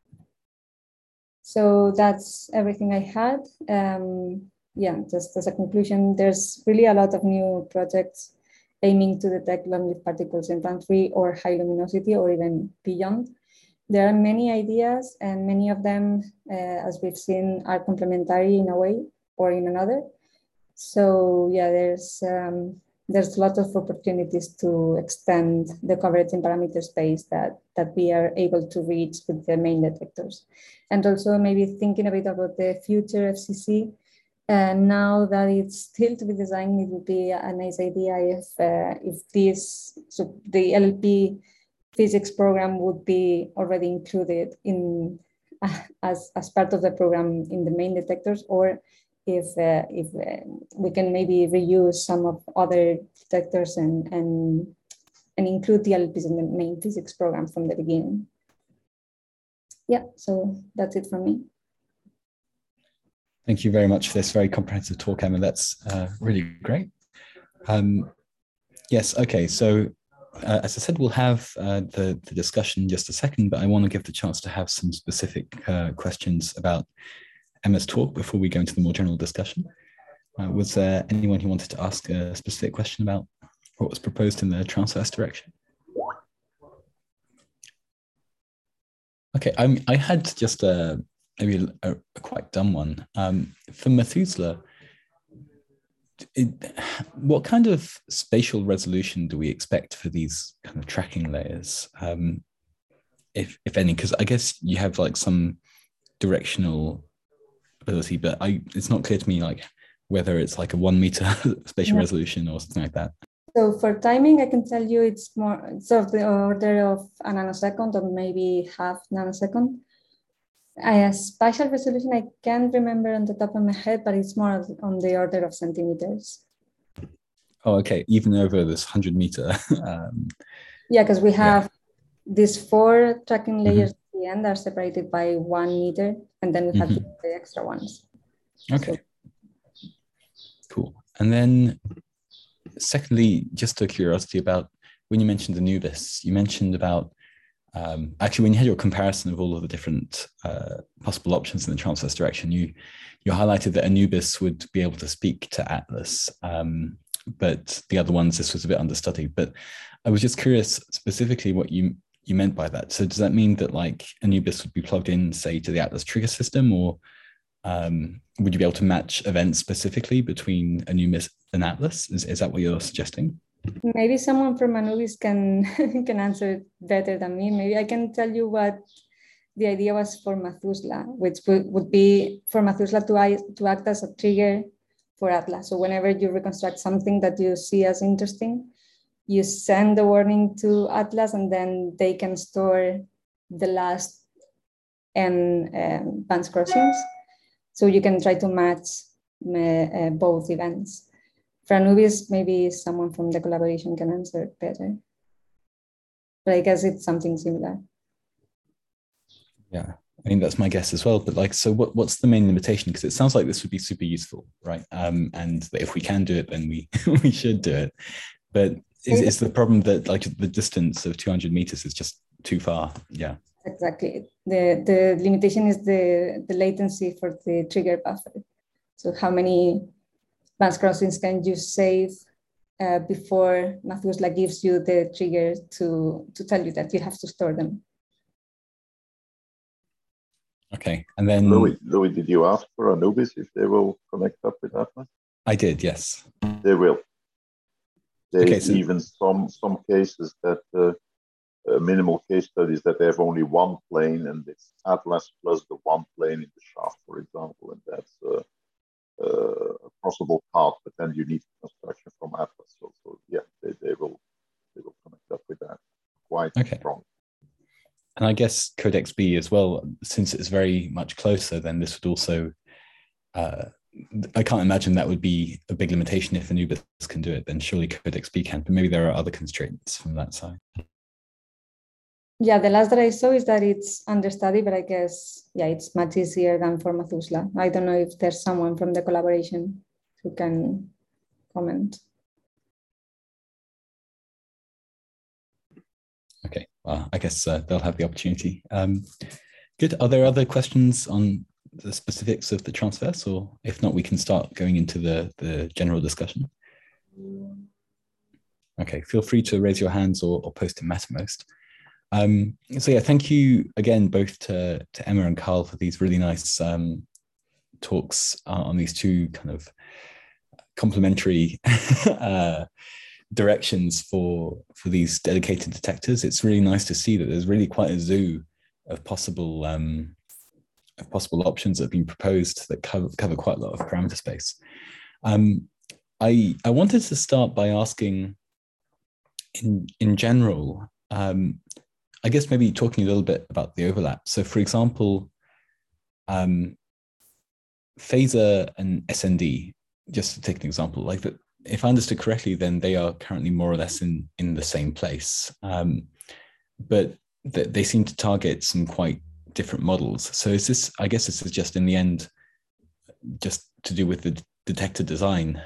So that's everything I had. Yeah, just as a conclusion, there's really a lot of new projects aiming to detect long-lived particles in RAM3 or high luminosity or even beyond. There are many ideas, and many of them, as we've seen, are complementary in a way or in another. So yeah, there's a lot of opportunities to extend the coverage in parameter space that we are able to reach with the main detectors. And also maybe thinking a bit about the future FCC. Now that it's still to be designed, it would be a nice idea if so the LLP physics program would be already included in as part of the program in the main detectors, or if we can maybe reuse some of other detectors and include the LLPs in the main physics program from the beginning. Yeah, so that's it from me. Thank you very much for this very comprehensive talk, Emma. That's really great. Yes, okay, so as I said, we'll have the discussion in just a second, but I want to give the chance to have some specific questions about Emma's talk before we go into the more general discussion. Was there anyone who wanted to ask a specific question about what was proposed in the transverse direction? Okay, I had just maybe a quite dumb one. For Methuselah, what kind of spatial resolution do we expect for these kind of tracking layers, if any? Because I guess you have like some directional ability, but it's not clear to me like whether it's like a 1 meter spatial resolution or something like that. So for timing, I can tell you it's more of the order of a nanosecond or maybe half nanosecond. Spatial resolution, I can't remember on the top of my head, but it's more on the order of centimeters. Oh, okay. Even over this 100 meter. Yeah, because we have these 4 tracking layers at the end are separated by 1 meter, and then we have the extra ones. Okay. So. Cool. And then secondly, just a curiosity about when you mentioned Anubis, you mentioned about actually, when you had your comparison of all of the different possible options in the transverse direction, you highlighted that Anubis would be able to speak to Atlas, but the other ones, this was a bit understudy. But I was just curious specifically what you meant by that. So does that mean that like Anubis would be plugged in, say, to the Atlas trigger system, or would you be able to match events specifically between Anubis and Atlas? Is that what you're suggesting? Maybe someone from Anubis can answer it better than me. Maybe I can tell you what the idea was for Methuselah, which would be for Methuselah to act as a trigger for Atlas. So whenever you reconstruct something that you see as interesting, you send the warning to Atlas, and then they can store the last n Banks crossings. So you can try to match both events. For Anubis, maybe someone from the collaboration can answer better. But I guess it's something similar. Yeah, I mean, that's my guess as well. But like, so what's the main limitation? Because it sounds like this would be super useful, right? And if we can do it, then we we should do it. But is the problem that like the distance of 200 meters is just too far? Yeah. Exactly. The limitation is the latency for the trigger buffer. So how many mass crossings can you save before Mathusla gives you the trigger to tell you that you have to store them? Okay, and then Louis, did you ask for Anubis if they will connect up with Atlas? I did, yes. They will. Okay, even some cases that minimal case studies that they have only one plane and it's Atlas plus the one plane in the shaft, for example, and that's a possible path. But then you need construction from Atlas. So yeah, they will connect up with that quite strong. And I guess Codex B as well, since it's very much closer, then this would also, I can't imagine that would be a big limitation. If Anubis can do it, then surely Codex B can, but maybe there are other constraints from that side. Yeah, the last that I saw is that it's understudy, but I guess, yeah, it's much easier than for Mathusla. I don't know if there's someone from the collaboration who can comment. Okay, well, I guess they'll have the opportunity. Good. Are there other questions on the specifics of the transverse, or if not, we can start going into the general discussion? Okay, feel free to raise your hands or post in Mattermost. So yeah, thank you again both to Emma and Carl for these really nice talks on these two kind of complementary directions for these dedicated detectors. It's really nice to see that there's really quite a zoo of possible options that have been proposed that cover quite a lot of parameter space. I wanted to start by asking, in general, I guess maybe talking a little bit about the overlap. So, for example, Phaser and SND, just to take an example, like that. If I understood correctly, then they are currently more or less in the same place, but they seem to target some quite different models. So is this? I guess this is just in the end, just to do with the detector design.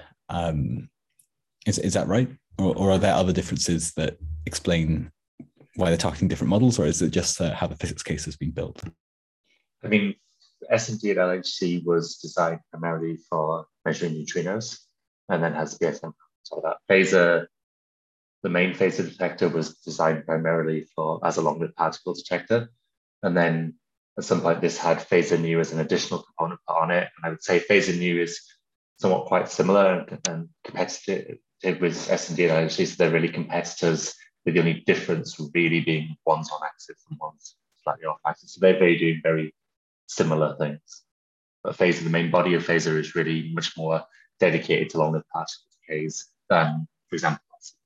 Is that right, or are there other differences that explain why they're targeting different models, or is it just how the physics case has been built? I mean, SND at LHC was designed primarily for measuring neutrinos, and then has BSM. So that Phaser, the main Phaser detector, was designed primarily as a long-lived particle detector. And then at some point, this had Phaser Nu as an additional component put on it. And I would say Phaser Nu is somewhat quite similar and competitive with SND and LHC. So they're really competitors, with the only difference really being one's on axis and one's slightly off axis. So they're doing very similar things. But Phaser, the main body of Phaser, is really much more dedicated to long-lived particle decays than, for example,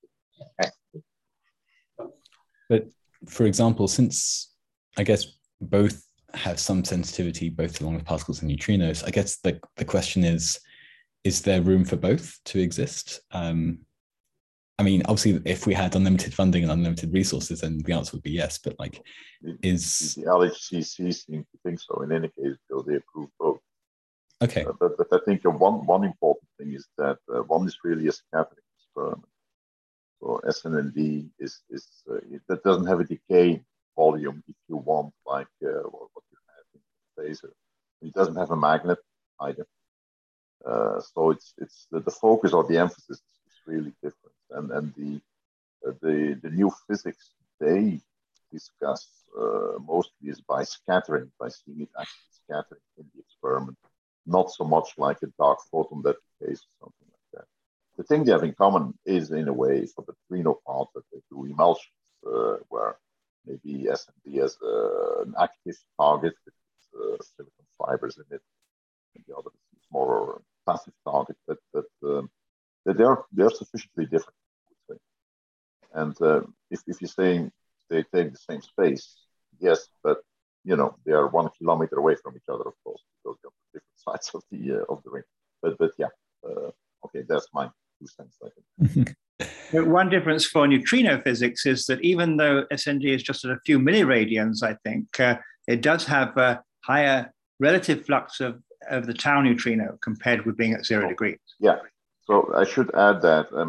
But for example, since I guess both have some sensitivity both to long-lived particles and neutrinos, I guess the question is there room for both to exist? I mean, obviously, if we had unlimited funding and unlimited resources, then the answer would be yes. But like, the LHCC seem to think so. In any case, because they approve both. Okay. But I think one important thing is that one is really a scattering experiment. So SNND that doesn't have a decay volume if you want, like what you have in Phaser. It doesn't have a magnet either. So it's the focus or the emphasis is really different. And the new physics they discuss mostly is by scattering, by seeing it actually scattering in the experiment, not so much like a dark photon that decays or something like that. The thing they have in common is, in a way, for the neutrino part, that they do emulsions, where maybe SND has an active target with silicon fibers in it, and the other is more passive target, but they are sufficiently different, I would say. And if you're saying they take the same space, yes, but they are 1 kilometer away from each other, of course, because they're on different sides of the ring. But yeah, okay, that's my 2 cents. I think. One difference for neutrino physics is that even though SND is just at a few milliradians, I think it does have a higher relative flux of the tau neutrino compared with being at 0 degrees. Yeah. So I should add that, I mean,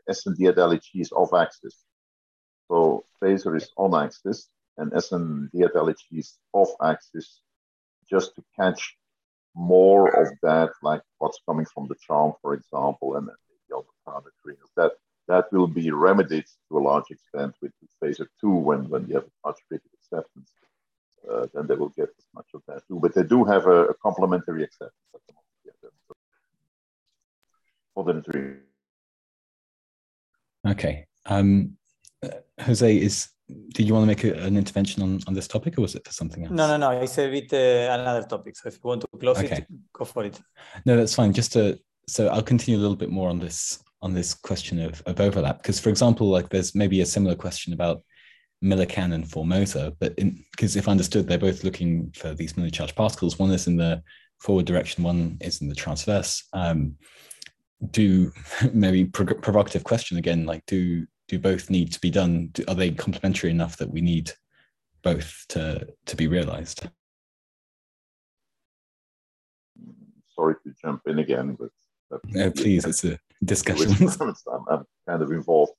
SND at LHC is off axis. So phasor is on axis and SND at LHC is off axis, just to catch more of that, like what's coming from the charm, for example, and the other parameter. That will be remedied to a large extent with phasor 2 when you have much bigger acceptance. Then they will get as much of that too. But they do have a complementary acceptance at the moment. For the three. Okay. Jose, did you want to make an intervention on this topic, or was it for something else? No. It's a bit another topic. So if you want to close it, go for it. No, that's fine. So I'll continue a little bit more on this question of overlap, because, for example, like there's maybe a similar question about Millikan and Formosa, but because if I understood, they're both looking for these minimally charged particles. One is in the forward direction, one is in the transverse. Maybe provocative question again, like do both need to be done? Are they complementary enough that we need both to be realized? Sorry to jump in again, but no, please, it's a discussion. I'm kind of involved.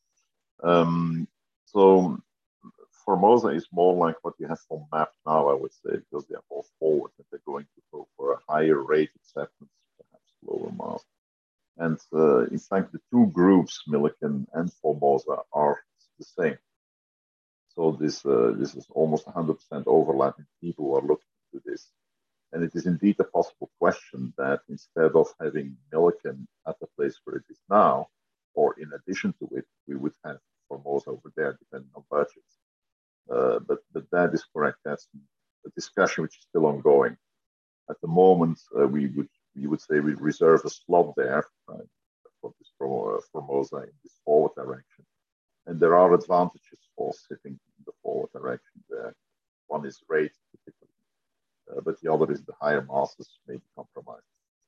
So Formosa is more like what you have for MAP now, I would say, because they are more forward and they're going to go for a higher rate acceptance, perhaps lower mass. And in fact, the two groups, Millikan and Formosa, are the same. So this is almost 100% overlapping people who are looking into this. And it is indeed a possible question that instead of having Millikan at the place where it is now, or in addition to it, we would have Formosa over there, depending on budgets. But that is correct. That's a discussion which is still ongoing. At the moment, we would say we reserve a slot there for this Formosa in this forward direction. And there are advantages for sitting in the forward direction there. One is rate, typically, but the other is the higher masses may be compromised.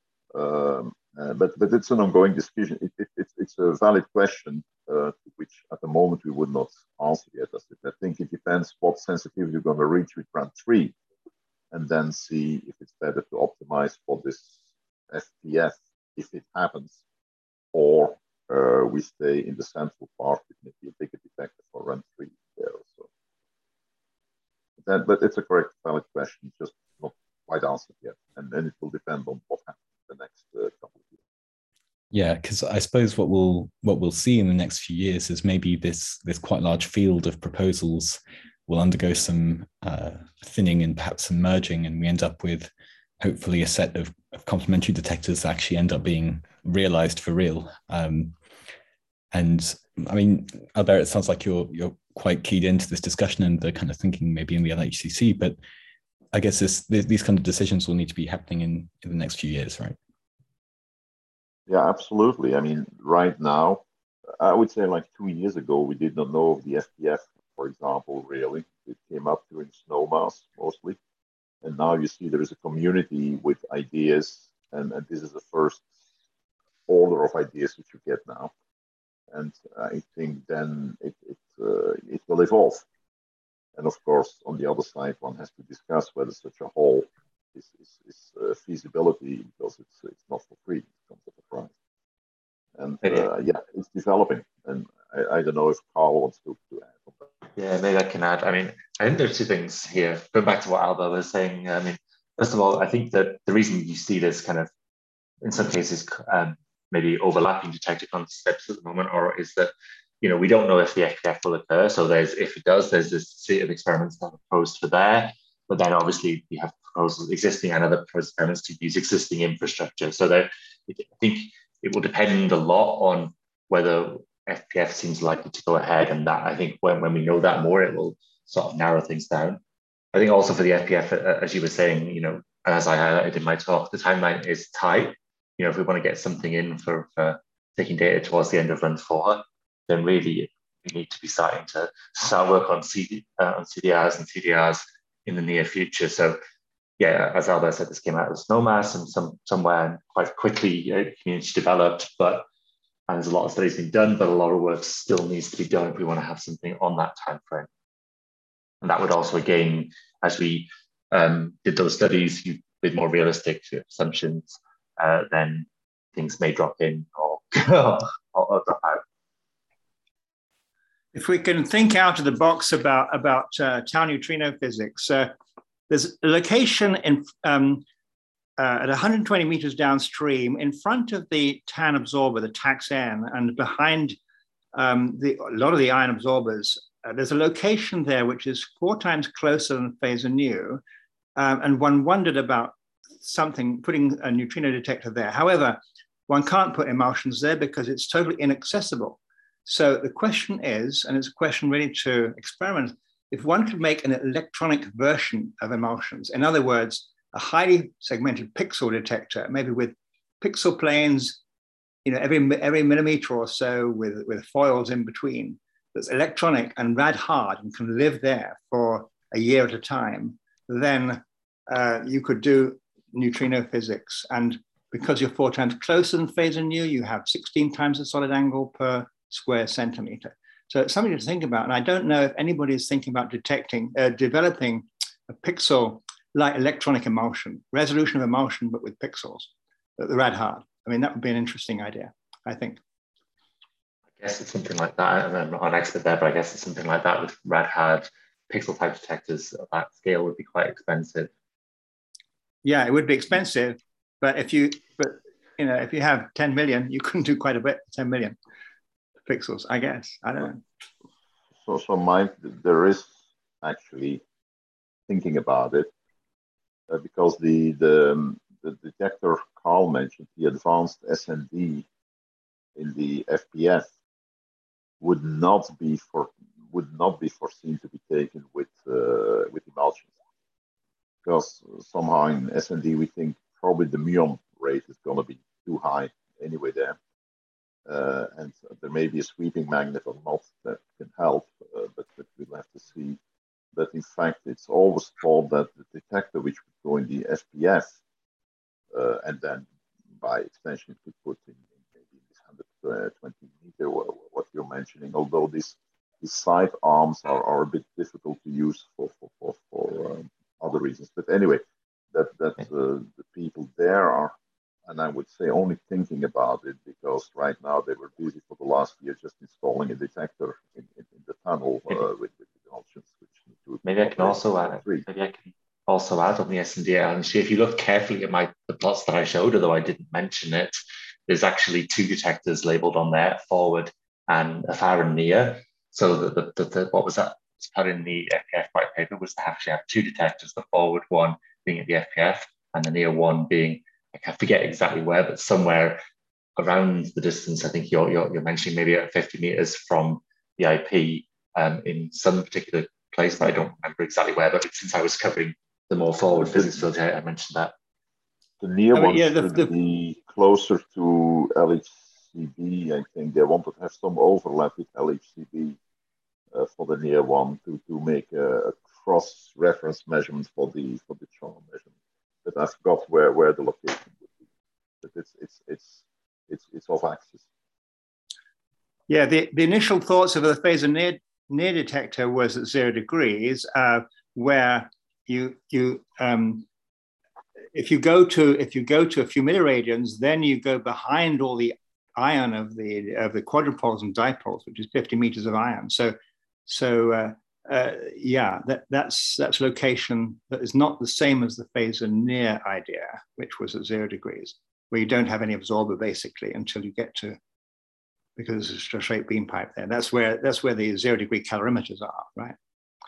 But it's an ongoing discussion. It's a valid question, which at the moment we would not answer yet. I think it depends what sensitivity you're going to reach with round 3, and then see if it's better to optimize for this FPF if it happens, or we stay in the central part with maybe a bigger detector for run 3 there also. But it's a correct, valid question, just not quite answered yet, and then it will depend on what happens in the next couple of years. Yeah, because I suppose what we'll see in the next few years is maybe this quite large field of proposals will undergo some thinning and perhaps some merging, and we end up with hopefully a set of complementary detectors that actually end up being realized for real. And I mean, Albert, it sounds like you're quite keyed into this discussion and the kind of thinking maybe in the LHCC, but I guess these kind of decisions will need to be happening in the next few years, right? Yeah, absolutely. I mean, right now, I would say like 2 years ago, we did not know of the FPF, for example, really. It came up during SNOMAS mostly. And now you see there is a community with ideas, and this is the first order of ideas which you get now. And I think then it will evolve. And of course, on the other side, one has to discuss whether such a whole is feasibility, because it's not for free, it comes at a price. And yeah, it's developing. And I don't know if Carl wants to add on that. Yeah, maybe I can add. I mean, I think there's two things here. Going back to what Albert was saying, I mean, first of all, I think that the reason you see this kind of, in some cases, maybe overlapping detector concepts at the moment, or is that, you know, we don't know if the FPF will occur. So if it does, there's this suite of experiments that are proposed for there. But then obviously we have proposals existing and other experiments to use existing infrastructure. So that I think it will depend a lot on whether FPF seems likely to go ahead, and that I think when we know that more, it will sort of narrow things down. I think also for the FPF, as you were saying, you know, as I highlighted in my talk, the timeline is tight. You know, if we want to get something in for taking data towards the end of run 4, then really we need to be starting to start work on CDRs and CDRs in the near future. So yeah, as Albert said, this came out of SNOMAS and somewhere quite quickly community developed, and there's a lot of studies being done, but a lot of work still needs to be done if we want to have something on that time frame. And that would also, again, as we did those studies with more realistic assumptions, then things may drop in or drop out. If we can think out of the box about tau neutrino physics, there's a location in at 120 meters downstream in front of the TAN absorber, the TAX-N, and behind a lot of the ion absorbers. There's a location there which is 4 times closer than phasor nu, and one wondered about putting a neutrino detector there. However, one can't put emulsions there because it's totally inaccessible. So the question is, and it's a question really to experiment, if one could make an electronic version of emulsions, in other words, a highly segmented pixel detector, maybe with pixel planes, every millimeter or so with foils in between, that's electronic and rad hard and can live there for a year at a time, then you could do neutrino physics. And because you're 4 times closer than phasor nu, you have 16 times the solid angle per square centimeter. So it's something to think about. And I don't know if anybody is thinking about developing a pixel-like electronic emulsion, resolution of emulsion, but with pixels, the rad hard. I mean, that would be an interesting idea, I think. I guess it's something like that. I'm not an expert there, but I guess it's something like that with rad hard pixel type detectors at that scale would be quite expensive. Yeah, it would be expensive, but if you have 10 million, you can do quite a bit. 10 million pixels, I guess. I don't know. So Mike, there is actually thinking about it because the detector Carl mentioned, the advanced SND in the FPF would not be foreseen to be taken with emulsions, because somehow in SND we think probably the muon rate is going to be too high anyway there, and there may be a sweeping magnet or not that can help, but we'll have to see. But in fact, it's always thought that the detector which would go in the FPF and then by extension it could put in maybe this 120 meter what you're mentioning, although these side arms are a bit difficult to use for other reasons. But anyway, the people there are, and I would say only thinking about it because right now they were busy for the last year just installing a detector in the tunnel with the options. Maybe I can also add on the SND. And if you look carefully at the plots that I showed, although I didn't mention it, there's actually 2 detectors labeled on there, forward and far and near. So what was that? It's put in the FPF white paper was to actually have 2 detectors, the forward one being at the FPF and the near one being, I forget exactly where, but somewhere around the distance. I think you're mentioning maybe at 50 meters from the IP in some particular place, but I don't remember exactly where. But since I was covering the more forward physics field, I mentioned that. The near one should be closer to LHCb. I think they wanted to have some overlap with LHCb for the near one to make a cross-reference measurement for the charm measurement. But I forgot where the location would be. But it's off axis. Yeah, the initial thoughts of the phasor near detector was at 0 degrees, where if you go to a few milliradians, then you go behind all the ion of the quadrupoles and dipoles, which is 50 meters of ion. That's location that is not the same as the phasor near idea, which was at 0 degrees, where you don't have any absorber basically until you get to, because it's a straight beam pipe there. That's where the 0 degree calorimeters are, right?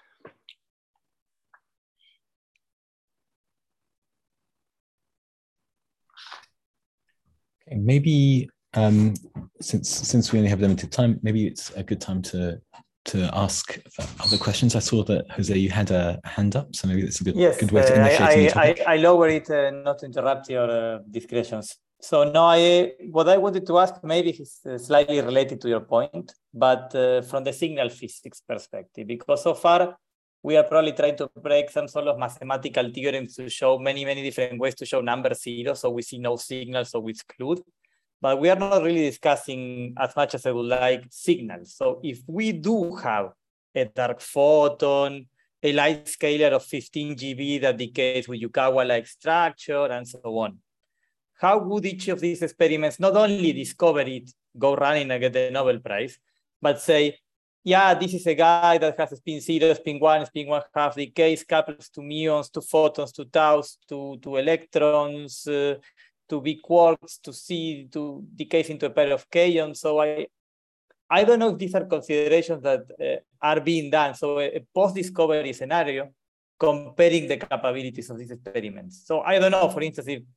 Okay, maybe since we only have limited time, maybe it's a good time to ask other questions. I saw that Jose, you had a hand up, so maybe it's a good way to initiate. I lower it not to interrupt your discussions. So now what I wanted to ask maybe is slightly related to your point, but from the signal physics perspective, because so far we are probably trying to break some sort of mathematical theorems to show many different ways to show number 0. So we see no signal, so we exclude. But we are not really discussing as much as I would like signals. So if we do have a dark photon, a light scalar of 15 GeV that decays with Yukawa-like structure, and so on, how would each of these experiments not only discover it, go running and get the Nobel Prize, but say, yeah, this is a guy that has spin 0, spin 1, spin 1/2 decays, couples to muons, to photons, to taus, to electrons, to big quarks, to decays into a pair of kaons. So I don't know if these are considerations that are being done. So a post-discovery scenario comparing the capabilities of these experiments. So I don't know, for instance, if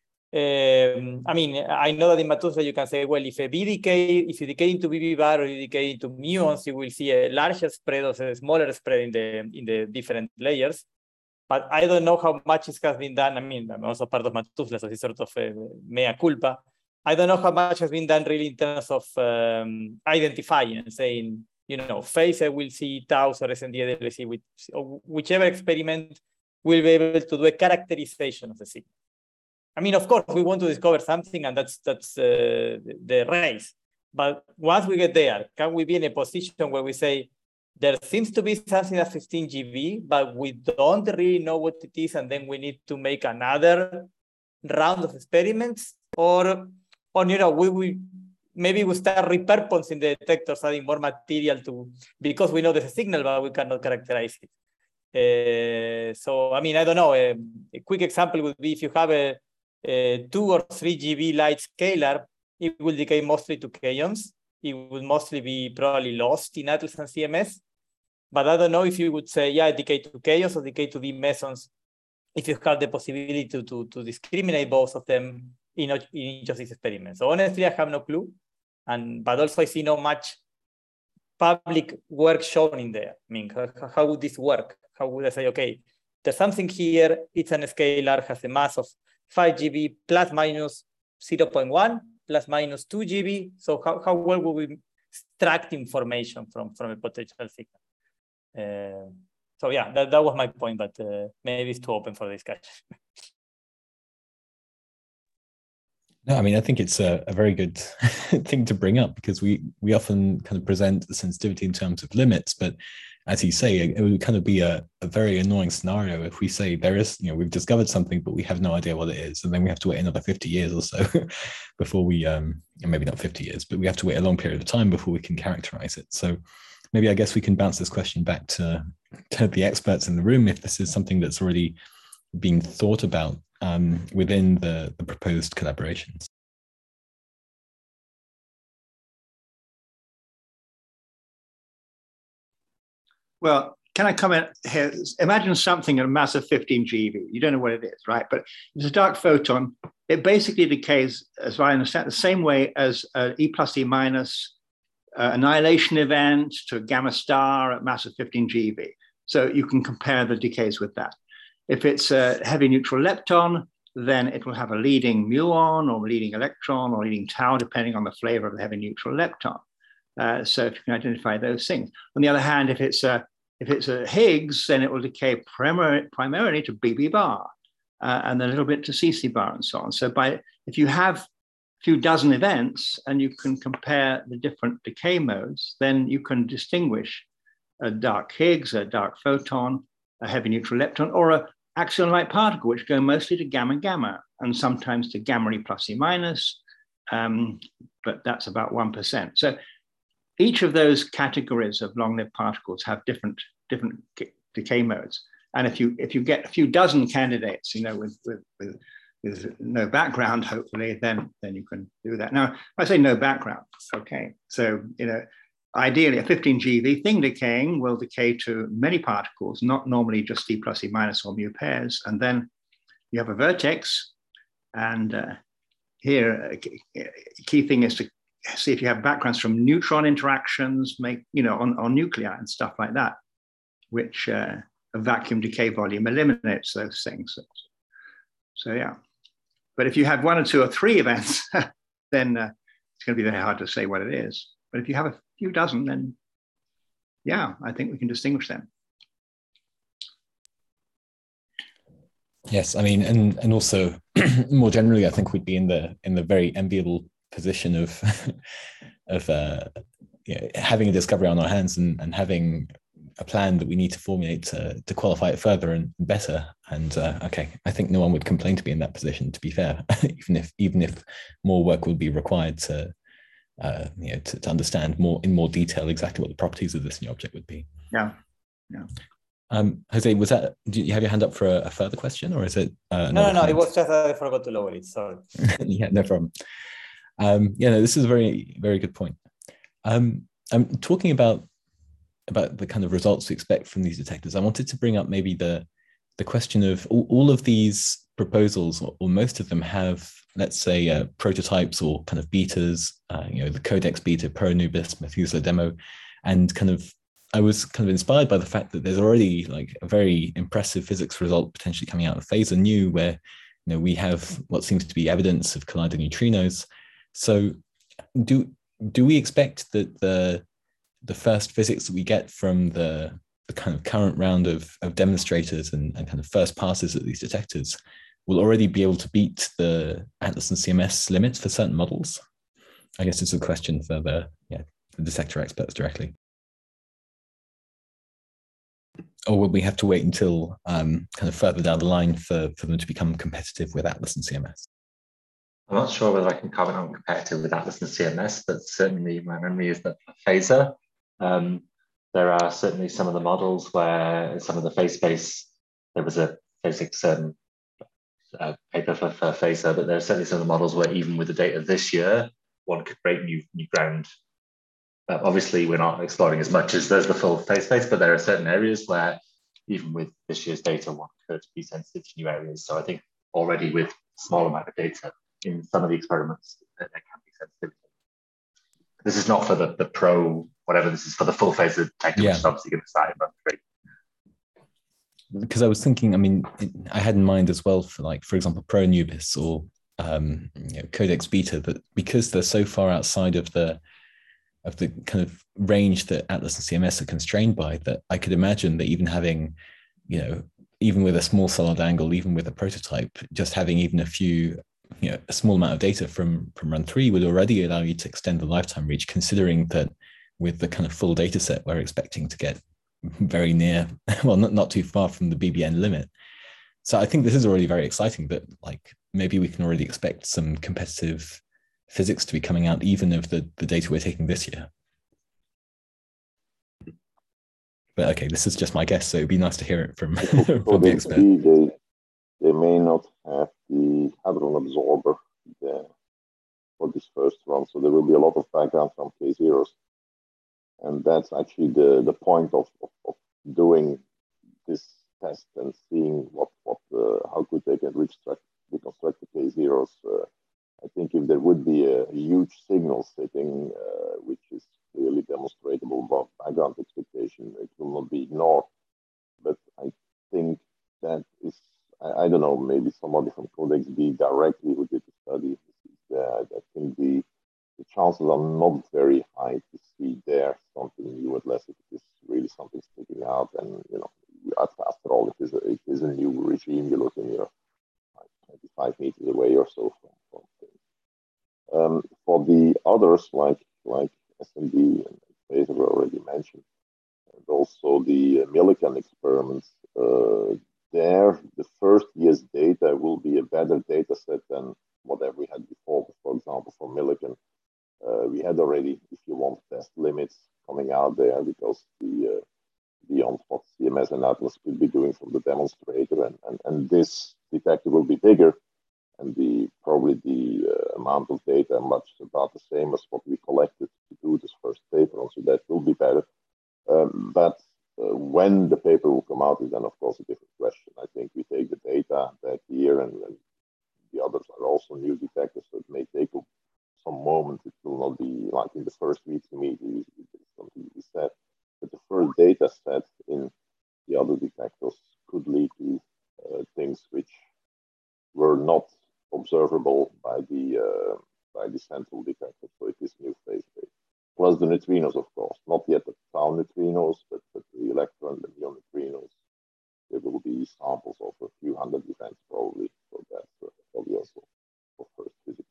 I mean, I know that in Matusla you can say, well, if you decay into BB bar or you decay into muons, you will see a larger spread or a smaller spread in the different layers. But I don't know how much has been done. I mean, I'm also part of Matusla, so it's sort of mea culpa. I don't know how much has been done really in terms of identifying and saying, you know, phase I will see taus or SNDA-DLC, whichever experiment will be able to do a characterization of the signal. I mean, of course, we want to discover something, and that's the race. But once we get there, can we be in a position where we say, there seems to be something at 15 GeV, but we don't really know what it is, and then we need to make another round of experiments? Or you know, maybe we start repurposing the detectors, adding more material because we know there's a signal, but we cannot characterize it. So, I mean, I don't know. A quick example would be if you have a 2 or 3 GeV light scalar, it will decay mostly to kaons. It will mostly be probably lost in ATLAS and CMS. But I don't know if you would say, yeah, decay to kaons or decay to D mesons, if you have the possibility to discriminate both of them in each of these experiments. So honestly, I have no clue. But also I see no much public work shown in there. I mean, how would this work? How would I say, okay, there's something here, it's an scalar, has a mass of 5 GeV plus minus 0.1 plus minus 2 GeV. So how well will we extract information from a potential signal? So yeah, that was my point, but maybe it's too open for discussion. No, I mean, I think it's a very good thing to bring up, because we often kind of present the sensitivity in terms of limits, but as you say, it would kind of be a very annoying scenario if we say there is, you know, we've discovered something, but we have no idea what it is. And then we have to wait another 50 years or so before we, maybe not 50 years, but we have to wait a long period of time before we can characterize it. So maybe I guess we can bounce this question back to the experts in the room, if this is something that's already being thought about within the proposed collaborations. Well, can I comment here? Imagine something at a mass of 15 GeV. You don't know what it is, right? But it's a dark photon. It basically decays, as I understand, the same way as an E plus E minus annihilation event to a gamma star at mass of 15 GeV. So you can compare the decays with that. If it's a heavy neutral lepton, then it will have a leading muon or leading electron or leading tau, depending on the flavor of the heavy neutral lepton. So if you can identify those things. On the other hand, if it's a Higgs, then it will decay primarily to BB bar and a little bit to CC bar and so on. So if you have a few dozen events and you can compare the different decay modes, then you can distinguish a dark Higgs, a dark photon, a heavy neutral lepton, or a axion light particle, which go mostly to gamma gamma and sometimes to gamma E plus E minus, but that's about 1%. So each of those categories of long-lived particles have different decay modes. And if you get a few dozen candidates, you know, with no background, hopefully, then you can do that. Now, I say no background, okay. So, you know, ideally a 15 GeV thing decaying will decay to many particles, not normally just E plus E minus or mu pairs. And then you have a vertex. And here, key thing is to see if you have backgrounds from neutron interactions, on nuclei and stuff like that, which a vacuum decay volume eliminates those things. So yeah, but if you have 1 or 2 or 3 events, then it's going to be very hard to say what it is. But if you have a few dozen, then yeah, I think we can distinguish them. Yes, I mean, and also more generally, I think we'd be in the very enviable position of having a discovery on our hands and having a plan that we need to formulate to qualify it further and better. And okay, I think no one would complain to be in that position, to be fair, even if more work would be required to to understand in more detail exactly what the properties of this new object would be. Yeah. Jose, do you have your hand up for a further question, or is it No, it was just I forgot to lower it. Sorry. Yeah, no problem. This is a very, very good point. I'm talking about the kind of results we expect from these detectors. I wanted to bring up maybe the question of all of these proposals, or most of them have, let's say, prototypes or kind of betas, the Codex beta, ProAnubis, Methuselah demo, and I was kind of inspired by the fact that there's already like a very impressive physics result potentially coming out of Phaser-New, where we have what seems to be evidence of collider neutrinos. So do we expect that the first physics that we get from the kind of current round of demonstrators and kind of first passes at these detectors will already be able to beat the Atlas and CMS limits for certain models? I guess it's a question for the detector experts directly. Or will we have to wait until kind of further down the line for them to become competitive with Atlas and CMS? I'm not sure whether I can comment on competitive with Atlas and CMS, but certainly my memory is that for Phaser, there are certainly some of the models where some of the phase space, there was a physics paper for Phaser, but there are certainly some of the models where even with the data this year, one could break new ground. Obviously, we're not exploring as much as there's the full phase space, but there are certain areas where even with this year's data, one could be sensitive to new areas. So I think already with a small amount of data in some of the experiments, there can be sensitivity. This is not for the pro, whatever, this is for the full Phaser detector, which is obviously going to start in month 3. Because I was thinking, I had in mind as well for example, ProAnubis or Codex Beta, that because they're so far outside of the kind of range that Atlas and CMS are constrained by, that I could imagine that even having, even with a small solid angle, even with a prototype, just having even a small amount of data from run 3 would already allow you to extend the lifetime reach, considering that with the kind of full data set, we're expecting to get very near, well, not too far from the BBN limit. So I think this is already very exciting, that maybe we can already expect some competitive physics to be coming out even of the data we're taking this year. But okay, this is just my guess, so it'd be nice to hear it from the expert. They may not have the hadron absorber for this first run, so there will be a lot of background from K0s. And that's actually the point of doing this test and seeing how good they can reconstruct the K0s. I think if there would be a huge signal sitting, which is clearly demonstrable above background expectation, it will not be ignored. But I think that is, I don't know, maybe somebody from Codex B directly who did the study. I think the chances are not very high to see there something new, unless it is really something sticking out. And after all, it is a new regime. You're looking, 25 meters away or so from things. For the others, like SMD and Phaser were already mentioned, and also the Millikan experiments, there the first year's data will be a better data set than whatever we had before. For example, for Millikan, we had already, if you want, test limits coming out there, because beyond what CMS and Atlas could be doing from the demonstrator, and this detector will be bigger, and probably the amount of data much about the same as what we collected to do this first paper, so that will be better. But when the paper will come out is then, of course, a different question. I think we take the data that year, and the others are also new detectors, so it may take some moment. It will not be like in the first weeks immediately, it's something to be said. But the first data set in the other detectors could lead to things which were not observable by the central detector. So it is new phase-based. Plus the neutrinos, of course, not yet the tau neutrinos, but the electron, the muon neutrinos. There will be samples of a few hundred events probably. So that's probably also for first physics.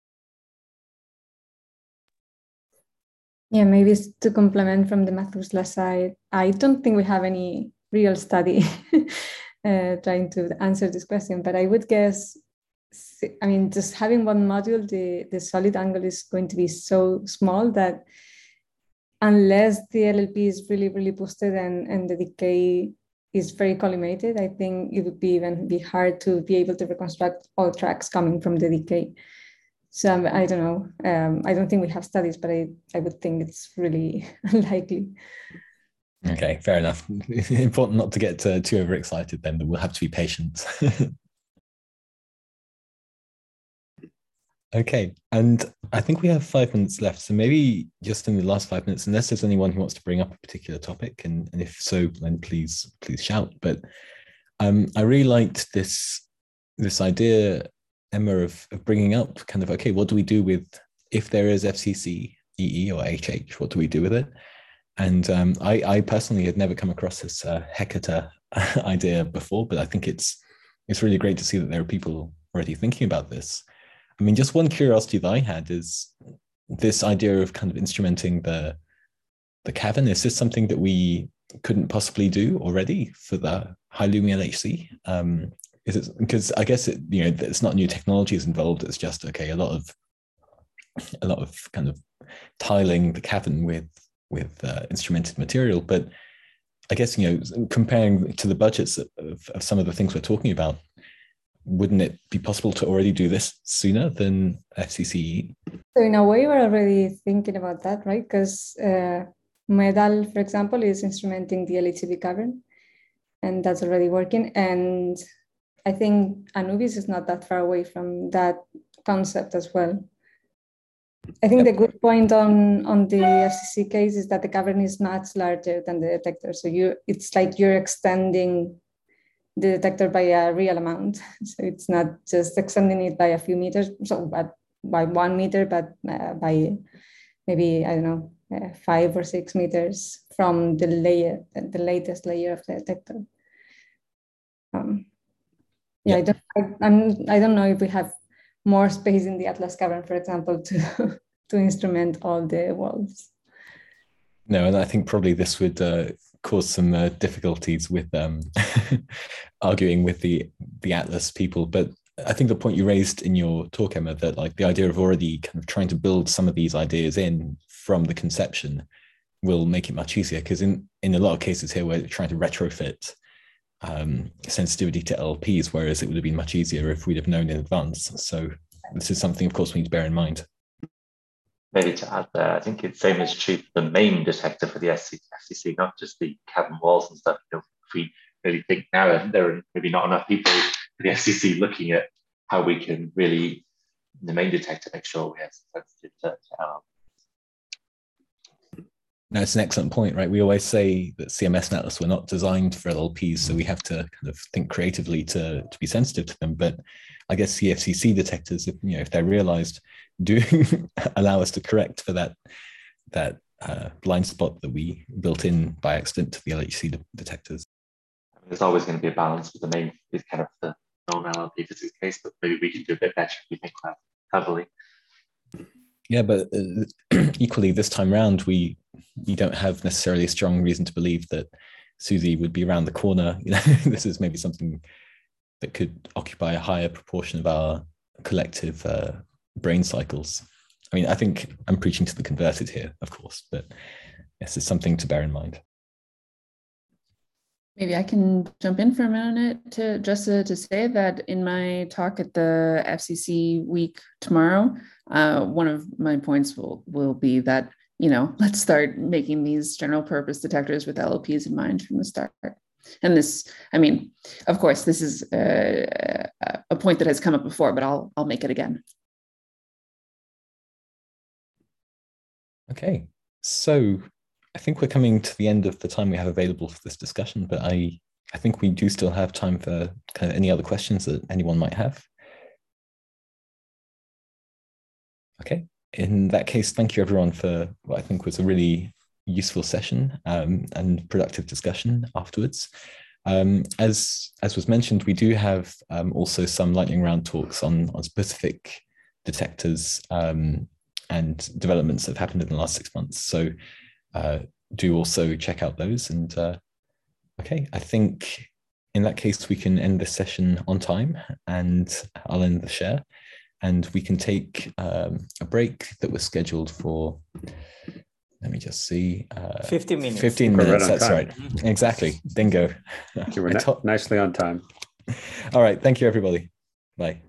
Yeah, maybe to complement from the Methuselah side, I don't think we have any real study trying to answer this question, but I would guess I mean, just having one module, the solid angle is going to be so small that unless the LLP is really, really boosted and the decay is very collimated, I think it would even be hard to be able to reconstruct all tracks coming from the decay. So I don't know. I don't think we have studies, but I would think it's really unlikely. Okay, fair enough. Important not to get too overexcited then, but we'll have to be patient. Okay, and I think we have 5 minutes left. So maybe just in the last 5 minutes, unless there's anyone who wants to bring up a particular topic, and if so, then please shout. But I really liked this idea, Emma, of bringing up kind of, okay, what do we do with, if there is FCC, EE or HH, what do we do with it? And I personally had never come across this Hecata idea before, but I think it's really great to see that there are people already thinking about this. I mean, just one curiosity that I had is this idea of kind of instrumenting the cavern. Is this something that we couldn't possibly do already for the high Lumi LHC? Is it because I guess it's not new technologies involved. It's just a lot of kind of tiling the cavern with instrumented material. But I guess comparing to the budgets of some of the things we're talking about, wouldn't it be possible to already do this sooner than FCCE? So in a way, we're already thinking about that, right? Because Medal, for example, is instrumenting the LHCb cavern, and that's already working. And I think Anubis is not that far away from that concept as well. I think the good point on the FCC case is that the cavern is much larger than the detector. So it's like you're extending the detector by a real amount. So it's not just extending it by a few meters, so by 1 meter, but by maybe, I don't know, 5 or 6 meters from the latest layer of the detector. I don't know if we have more space in the Atlas cavern, for example, to instrument all the walls. No, and I think probably this would cause some difficulties with arguing with the Atlas people. But I think the point you raised in your talk, Emma, that like the idea of already kind of trying to build some of these ideas in from the conception will make it much easier, because in a lot of cases here we're trying to retrofit sensitivity to LPs, whereas it would have been much easier if we'd have known in advance. So this is something, of course, we need to bear in mind. Maybe to add there, I think it's same as true for the main detector for the FCC, not just the cavern walls and stuff. If we really think now, there are maybe not enough people for the FCC looking at how we can really, in the main detector, make sure we have sensitive to No, it's an excellent point, right? We always say that CMS and Atlas were not designed for LLPs, so we have to kind of think creatively to be sensitive to them. But I guess CFCC detectors, if they're realized, do allow us to correct for that blind spot that we built in by accident to the LHC detectors. There's always going to be a balance with the main, with kind of the non-LLP physics case, but maybe we can do a bit better if we think heavily. Yeah, but equally this time round, we don't have necessarily a strong reason to believe that SUSY would be around the corner. This is maybe something that could occupy a higher proportion of our collective brain cycles. I mean, I think I'm preaching to the converted here, of course, but yes, it's something to bear in mind. Maybe I can jump in for a minute to say that in my talk at the FCC week tomorrow, one of my points will be that, let's start making these general purpose detectors with LLPs in mind from the start. And this, I mean, of course, this is a point that has come up before, but I'll make it again. Okay, so I think we're coming to the end of the time we have available for this discussion, but I think we do still have time for kind of any other questions that anyone might have. Okay, in that case, thank you everyone for what I think was a really useful session and productive discussion afterwards. As was mentioned, we do have also some lightning round talks on specific detectors and developments that have happened in the last 6 months. So do also check out those. And okay, I think in that case, we can end the session on time, and I'll end the share, and we can take a break that was scheduled for, let me just see. 15 minutes. 15 We're minutes, right on that's time. right. Exactly, bingo. We're nicely on time. All right, thank you, everybody. Bye.